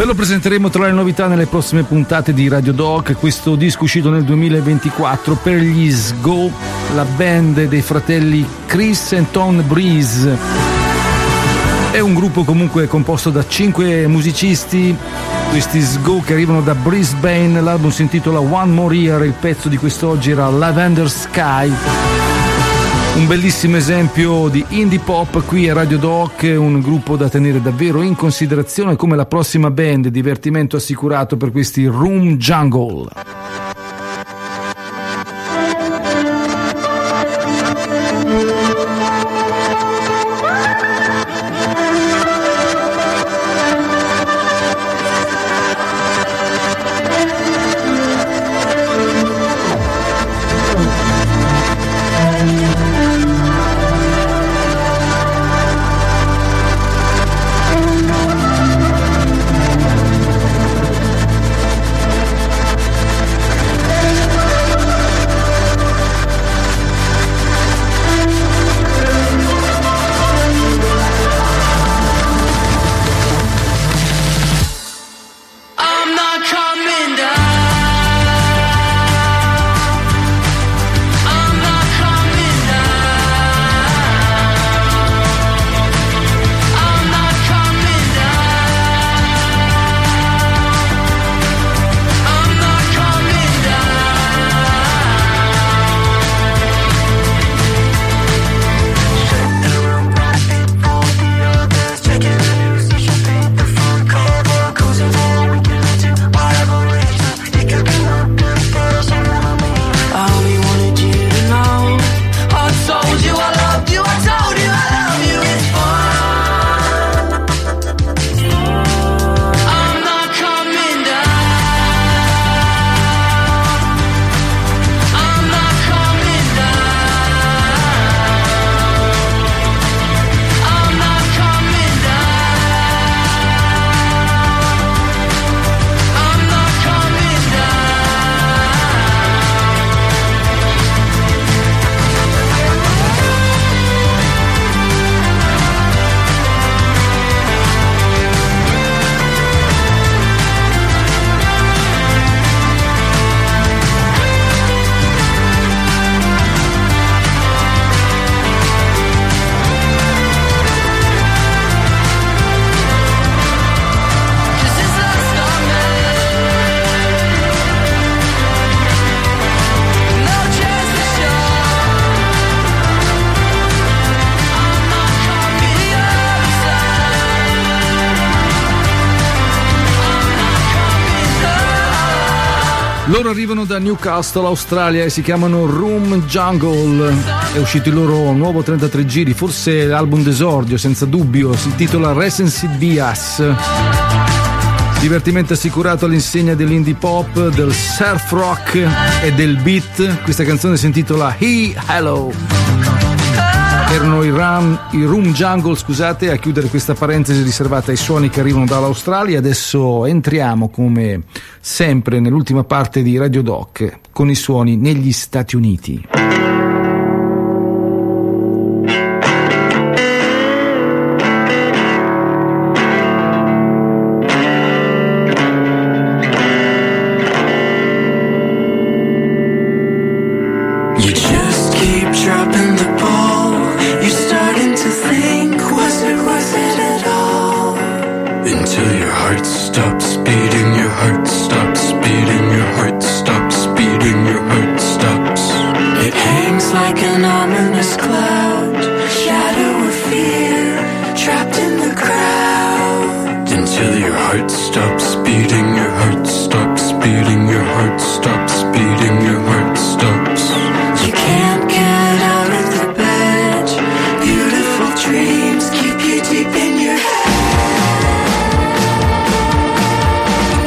Ve lo presenteremo tra le novità nelle prossime puntate di Radio Doc. Questo disco uscito nel duemilaventiquattro per gli S G O, la band dei fratelli Chris and Tom Breeze. È un gruppo comunque composto da cinque musicisti, questi S G O che arrivano da Brisbane. L'album si intitola One More Year, il pezzo di quest'oggi era Lavender Sky. Un bellissimo esempio di indie pop qui a Radio Doc, un gruppo da tenere davvero in considerazione come la prossima band, divertimento assicurato per questi Room Jungle. Loro arrivano da Newcastle, Australia, e si chiamano Room Jungle. È uscito il loro nuovo trentatré giri, forse l'album d'esordio, senza dubbio. Si intitola Recency Bias. Divertimento assicurato all'insegna dell'indie pop, del surf rock e del beat. Questa canzone si intitola Hey Hello. Erano i, Ram, i Room Jungle, scusate, a chiudere questa parentesi riservata ai suoni che arrivano dall'Australia. Adesso entriamo, come sempre, nell'ultima parte di Radio Doc, con i suoni negli Stati Uniti. Dreams keep you deep in your head.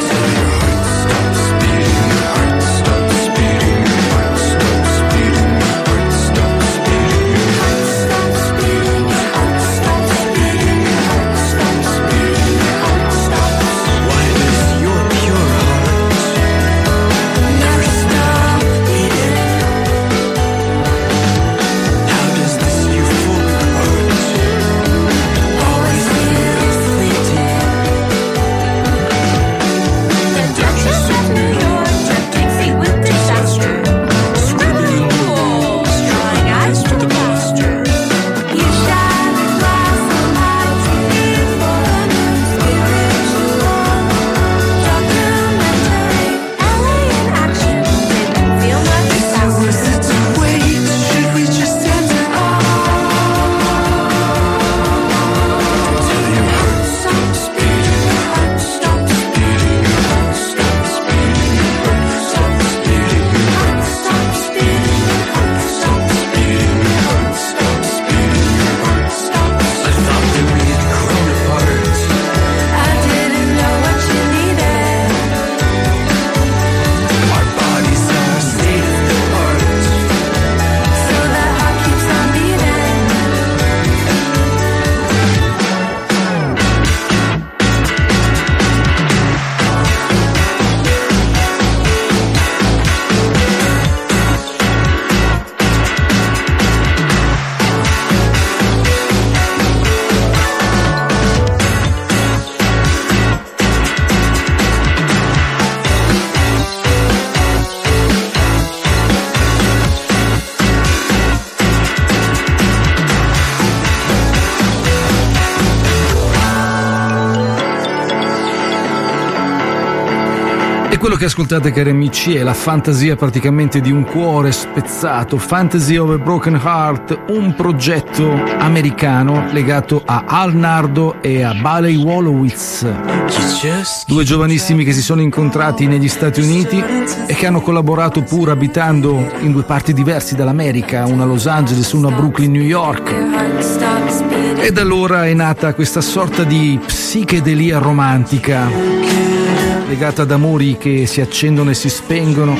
Quello che ascoltate, cari amici, è la fantasia praticamente di un cuore spezzato, Fantasy of a Broken Heart, un progetto americano legato a Al Nardo e a Bailey Wolowitz, due giovanissimi che si sono incontrati negli Stati Uniti e che hanno collaborato pur abitando in due parti diverse dall'America, una a Los Angeles, una a Brooklyn, New York. E da allora è nata questa sorta di psichedelia romantica legata ad amori che si accendono e si spengono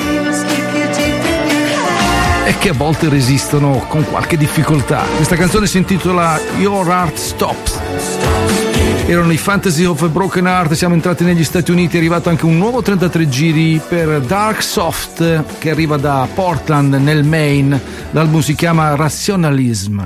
e che a volte resistono con qualche difficoltà. Questa canzone si intitola Your Heart Stops. Erano i Fantasy of a Broken Heart. Siamo entrati negli Stati Uniti, è arrivato anche un nuovo trentatré giri per Dark Soft che arriva da Portland nel Maine. L'album si chiama Rationalism.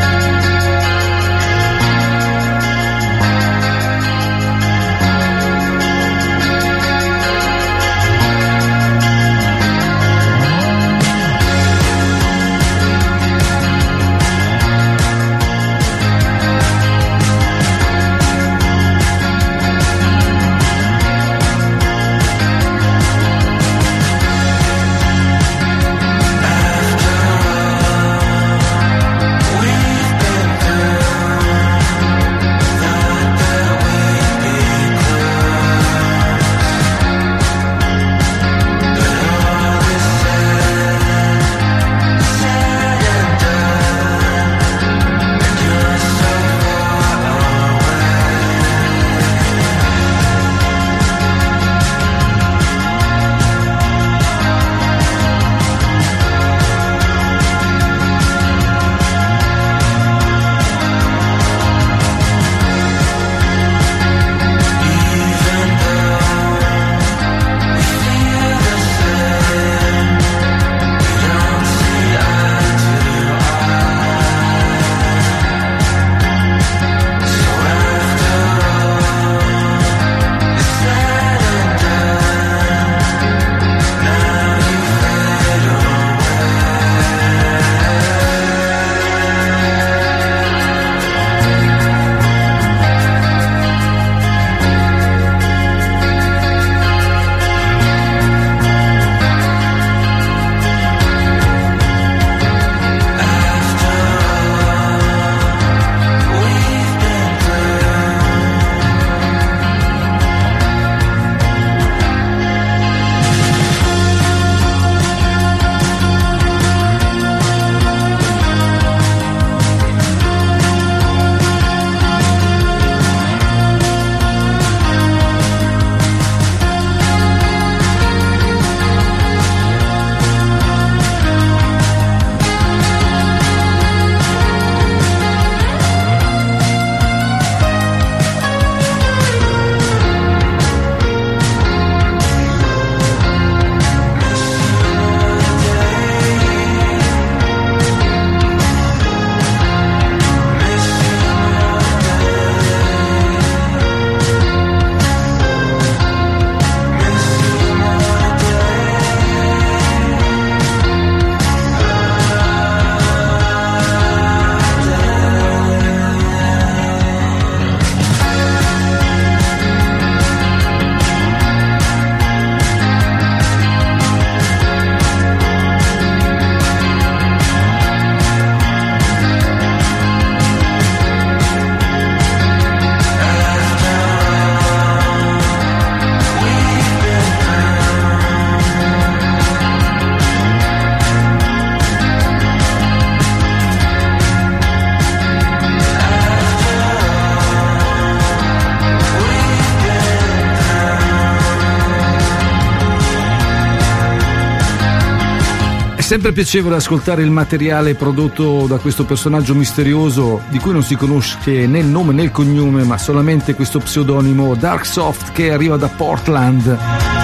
sempre piacevole ascoltare il materiale prodotto da questo personaggio misterioso di cui non si conosce né il nome né il cognome, ma solamente questo pseudonimo Dark Soft, che arriva da Portland.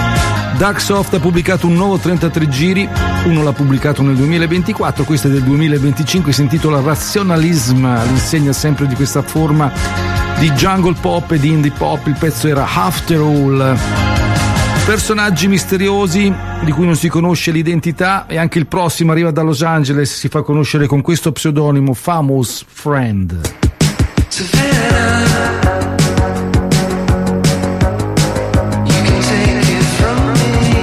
Dark Soft ha pubblicato un nuovo trentatré giri, uno l'ha pubblicato nel duemilaventiquattro, questo è del duemilaventicinque, si intitola Rationalism, all'insegna sempre di questa forma di jungle pop e di indie pop. Il pezzo era After All. Personaggi misteriosi di cui non si conosce l'identità, e anche il prossimo arriva da Los Angeles, si fa conoscere con questo pseudonimo Famous Friend. Savannah, you can take it from me.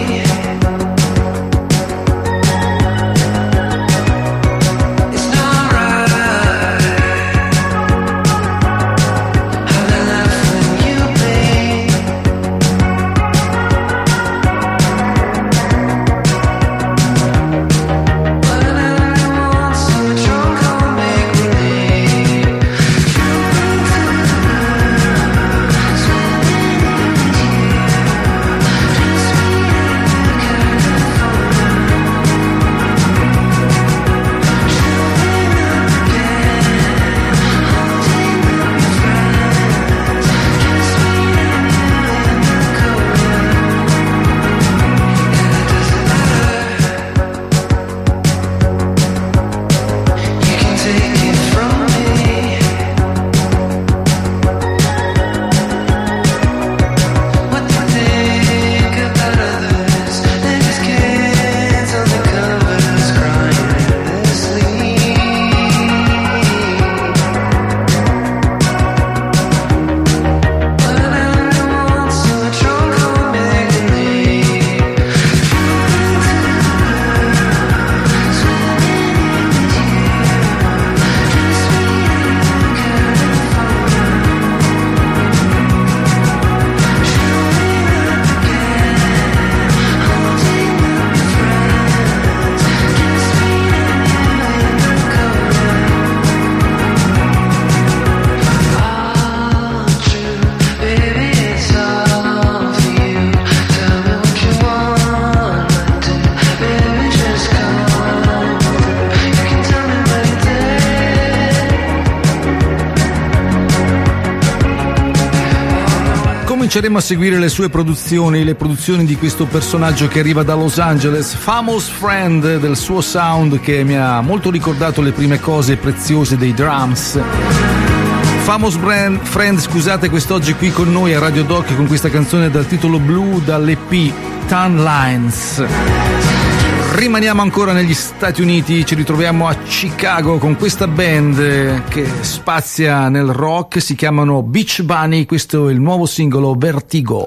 cominceremo a seguire le sue produzioni, le produzioni di questo personaggio che arriva da Los Angeles, Famous Friend, del suo sound che mi ha molto ricordato le prime cose preziose dei drums. Famous Brand, Friend, scusate, quest'oggi qui con noi a Radio Doc con questa canzone dal titolo blu dall'E P Tan Lines. Rimaniamo ancora negli Stati Uniti, ci ritroviamo a Chicago con questa band che spazia nel rock, si chiamano Beach Bunny, questo è il nuovo singolo Vertigo.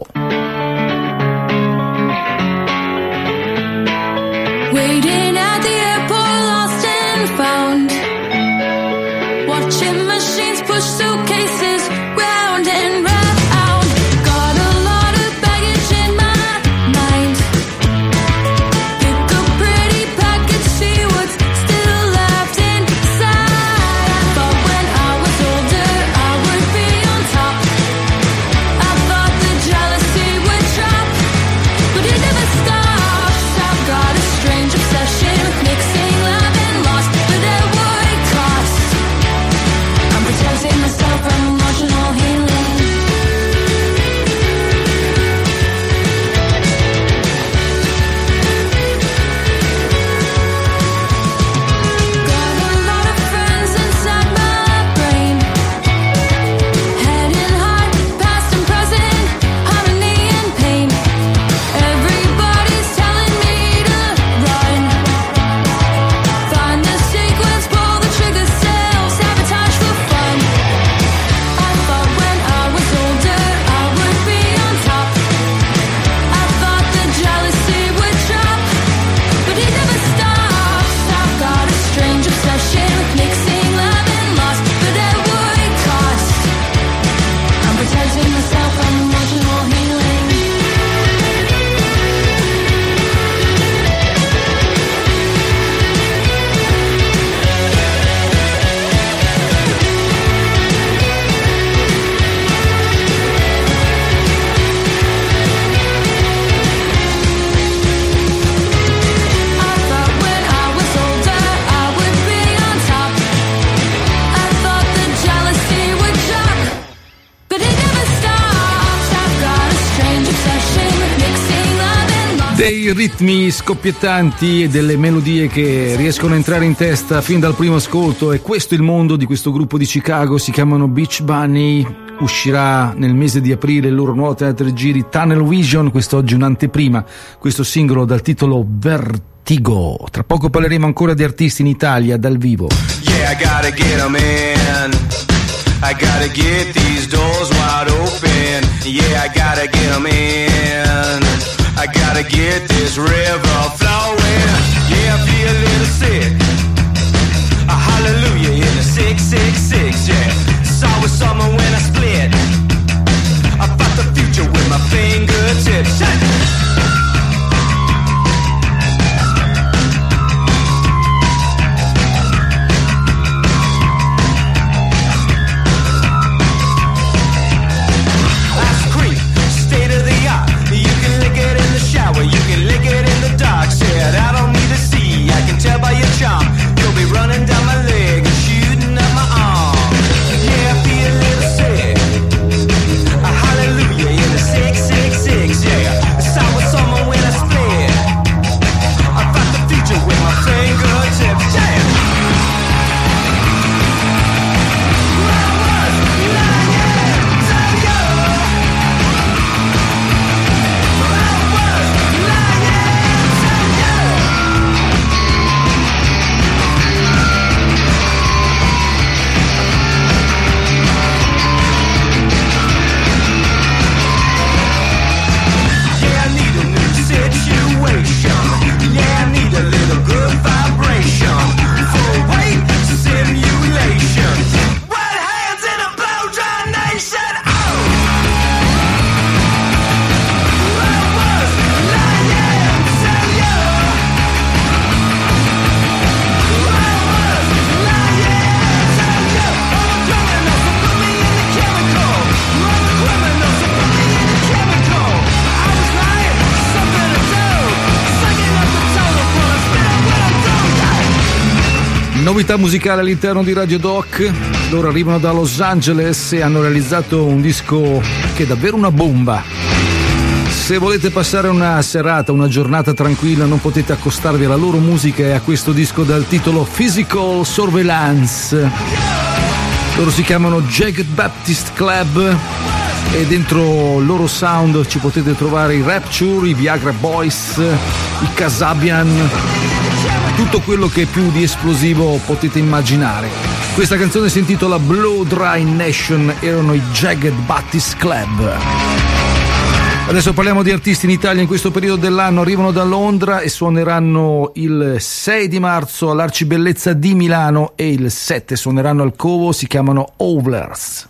Waiting at the airport, lost and found. Watching machines push suitcases round and round. Got a lot of baggage in my mind. Pick a pretty package, see what's still left inside. I thought when I was older I would be on top. I thought the jealousy would drop, but it never stops. I've got a strange obsession with mixing love and loss, but at what cost? I'm protecting myself from emotional healing. Got a lot of friends inside my brain. Head and heart, past and present, harmony and pain. Everybody's telling me to run. Find the sequence, pull the trigger, self-sabotage the fun. I thought when I was older I would be on top. I thought the jealousy would drop, but it never stops. I've got a strange obsession with mixing love and loss, but at what cost? I'm protecting myself from emotional healing. I thought when I was older I would be on top. I thought the jealousy would drop, but it never stops. I've got a strange obsession with mixing love and loss. Dei ritmi scoppiettanti e delle melodie che riescono a entrare in testa fin dal primo ascolto, e questo è il mondo di questo gruppo di Chicago, si chiamano Beach Bunny. Uscirà nel mese di aprile il loro nuovo teatro giri Tunnel Vision, quest'oggi un'anteprima, questo singolo dal titolo Vertigo. Tra poco parleremo ancora di artisti in Italia dal vivo. Yeah, I gotta get 'em in. I gotta get these doors wide open. Yeah, I gotta get 'em in. I gotta get this river flowing. Yeah, I feel a little sick. A hallelujah in the six six six, yeah. Saw it summer when I split. I fought the future with my fingertips. Ice cream, state of the art. You can lick it in the shower, you can lick it in the dark. Novità musicale all'interno di Radio Doc. Loro arrivano da Los Angeles e hanno realizzato un disco che è davvero una bomba. Se volete passare una serata, una giornata tranquilla, non potete accostarvi alla loro musica e a questo disco dal titolo Physical Surveillance. Loro si chiamano Jagged Baptist Club e dentro il loro sound ci potete trovare i Rapture, i Viagra Boys, i Kasabian, tutto quello che più di esplosivo potete immaginare. Questa canzone si intitola Blow Dry Nation, erano i Jagged Baptist Club. Adesso parliamo di artisti in Italia in questo periodo dell'anno. Arrivano da Londra e suoneranno il sei di marzo all'Arcibellezza di Milano e il sette suoneranno al Covo, si chiamano Owlers.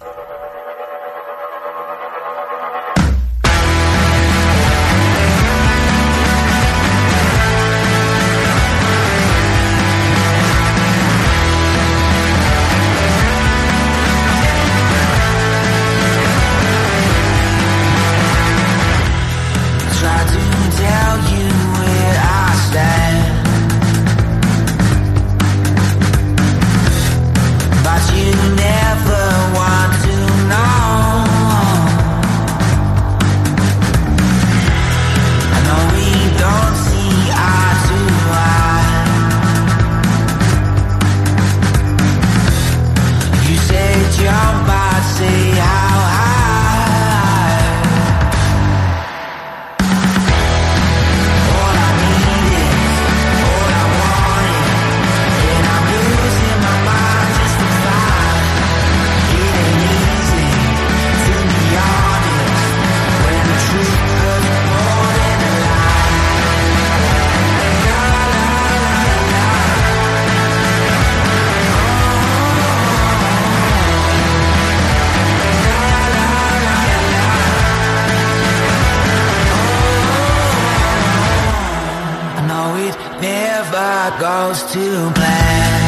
goes to plan.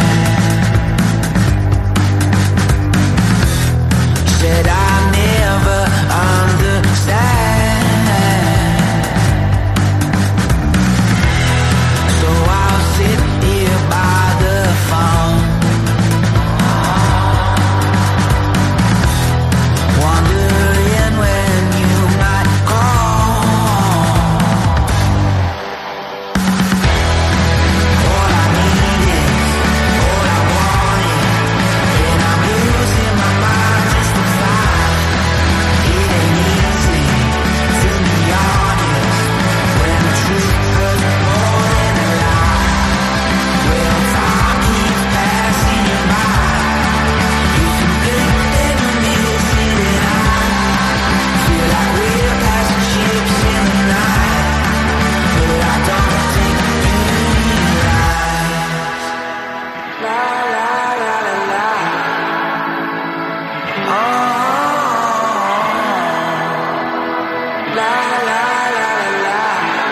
Said I never understand, so I'll sit here by the phone, wondering when you might call. All I need is, all I want is, and I'm losing my mind just to find it ain't easy to be honest when the truth hurts more than a lie. Well, time keeps passing you by. You can think that you're missing it. I feel like we're passing ships in the night, but I don't think you realize. La la la la la. Oh, la la la la la.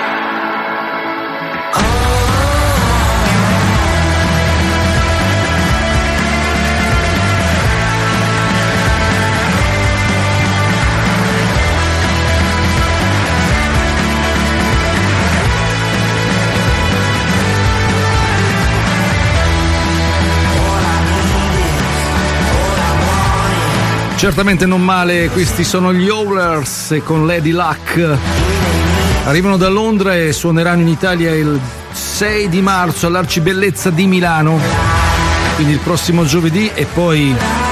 Certamente non male, questi sono gli Owlers e con Lady Luck arrivano da Londra e suoneranno in Italia il sei di marzo all'Arcibellezza di Milano, quindi il prossimo giovedì, e poi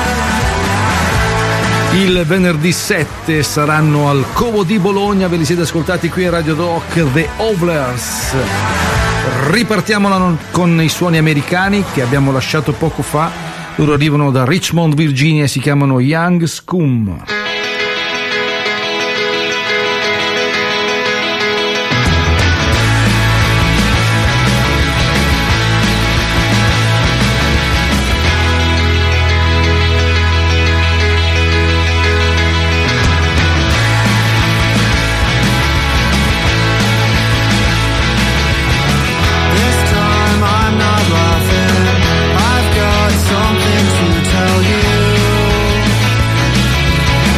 il venerdì sette saranno al Covo di Bologna. Ve li siete ascoltati qui a Radio Doc, The Owlers. Ripartiamo la- con i suoni americani che abbiamo lasciato poco fa. Loro arrivano da Richmond, Virginia e si chiamano Young Scum. This time I'm not laughing. I've got something to tell you.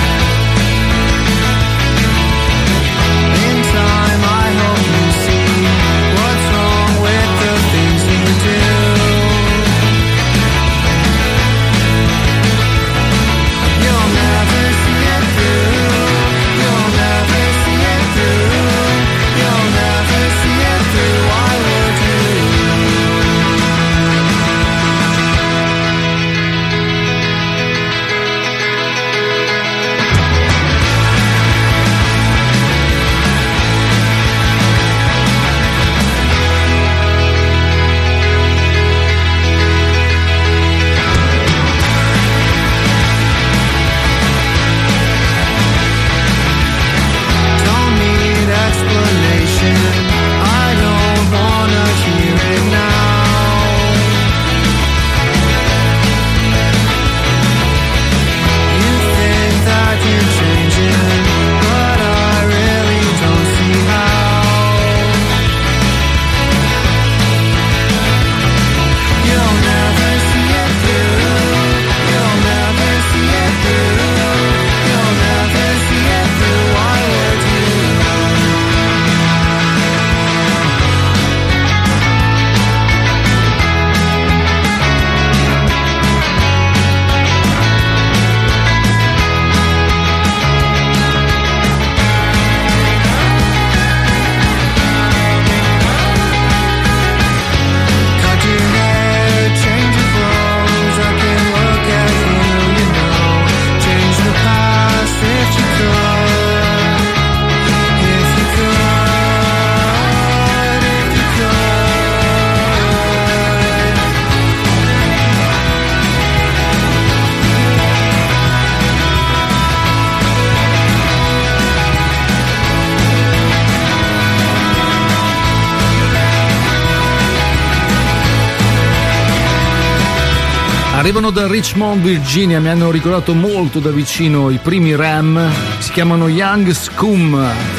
Arrivano da Richmond, Virginia, mi hanno ricordato molto da vicino i primi Ram, si chiamano Young Scum.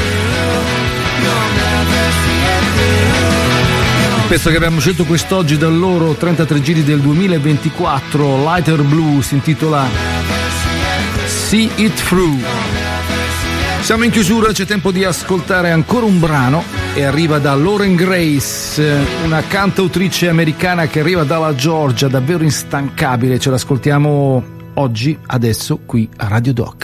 Il pezzo che abbiamo scelto quest'oggi dal loro trentatré giri del duemilaventiquattro, Lighter Blue, si intitola See It Through. Siamo in chiusura, c'è tempo di ascoltare ancora un brano e arriva da Lauren Grace, una cantautrice americana che arriva dalla Georgia, davvero instancabile. Ce l'ascoltiamo oggi, adesso, qui a Radio Doc.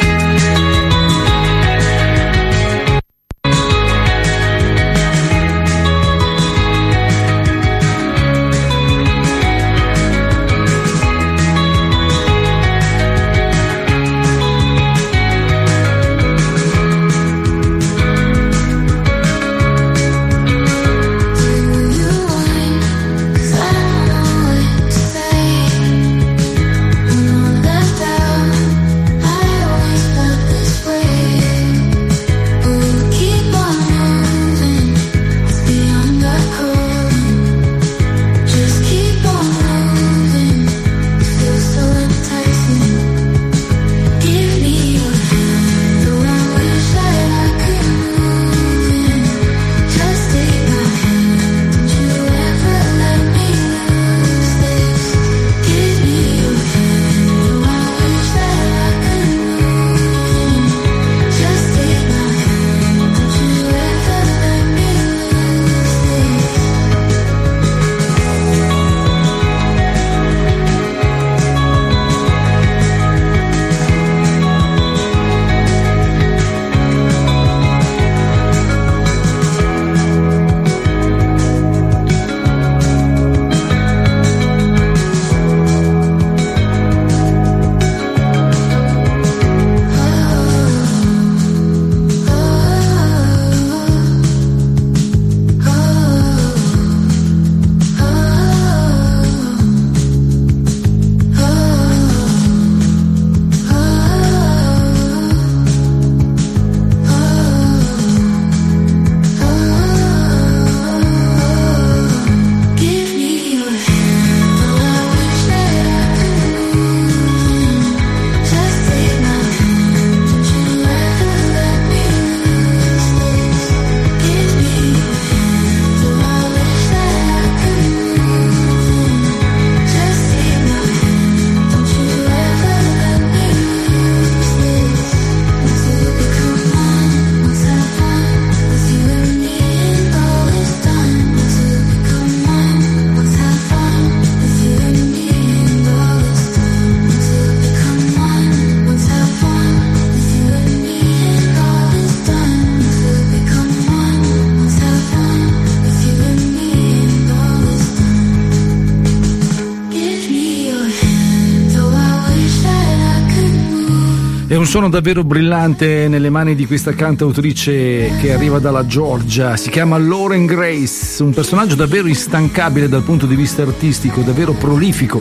È un suono davvero brillante nelle mani di questa cantautrice che arriva dalla Georgia, si chiama Lauren Grace, un personaggio davvero instancabile dal punto di vista artistico, davvero prolifico.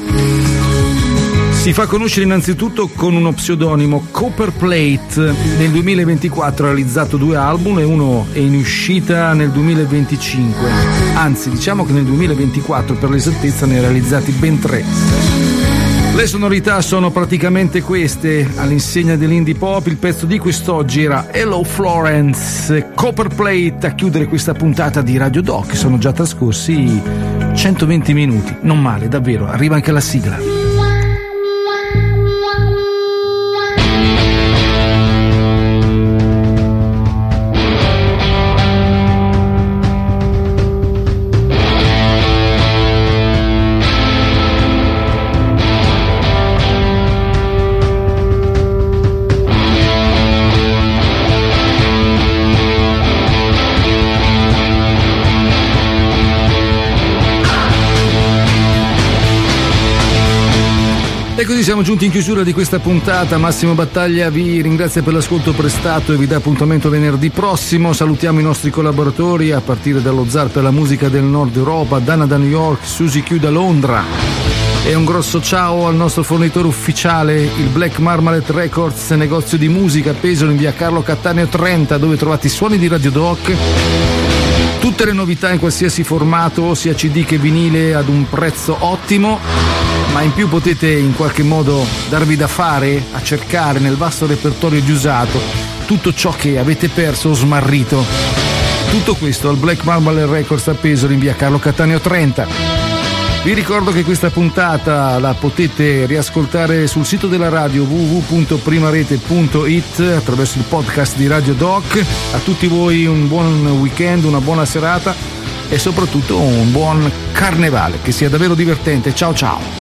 Si fa conoscere innanzitutto con uno pseudonimo, Copper Plate. Nel duemilaventiquattro ha realizzato due album e uno è in uscita nel duemilaventicinque, anzi diciamo che nel duemilaventiquattro per l'esattezza ne ha realizzati ben tre. Le sonorità sono praticamente queste, all'insegna dell'indie pop. Il pezzo di quest'oggi era Hello Florence, Copper Plate a chiudere questa puntata di Radio Doc. Sono già trascorsi centoventi minuti, non male, davvero, arriva anche la sigla. E così siamo giunti in chiusura di questa puntata. Massimo Battaglia vi ringrazia per l'ascolto prestato e vi dà appuntamento venerdì prossimo. Salutiamo i nostri collaboratori a partire dallo zar per la musica del Nord Europa, Dana da New York, Susie Q da Londra. E un grosso ciao al nostro fornitore ufficiale, il Black Marmalade Records, negozio di musica a Pesaro in via Carlo Cattaneo trenta, dove trovate i suoni di Radio Doc, tutte le novità in qualsiasi formato, sia C D che vinile, ad un prezzo ottimo. ma in più potete in qualche modo darvi da fare a cercare nel vasto repertorio di usato tutto ciò che avete perso o smarrito. Tutto questo al Black Marble Records a Pesaro in via Carlo Cattaneo trenta. Vi ricordo che questa puntata la potete riascoltare sul sito della radio w w w punto primarete punto i t attraverso il podcast di Radio Doc. A tutti voi un buon weekend, una buona serata e soprattutto un buon carnevale, che sia davvero divertente. Ciao ciao.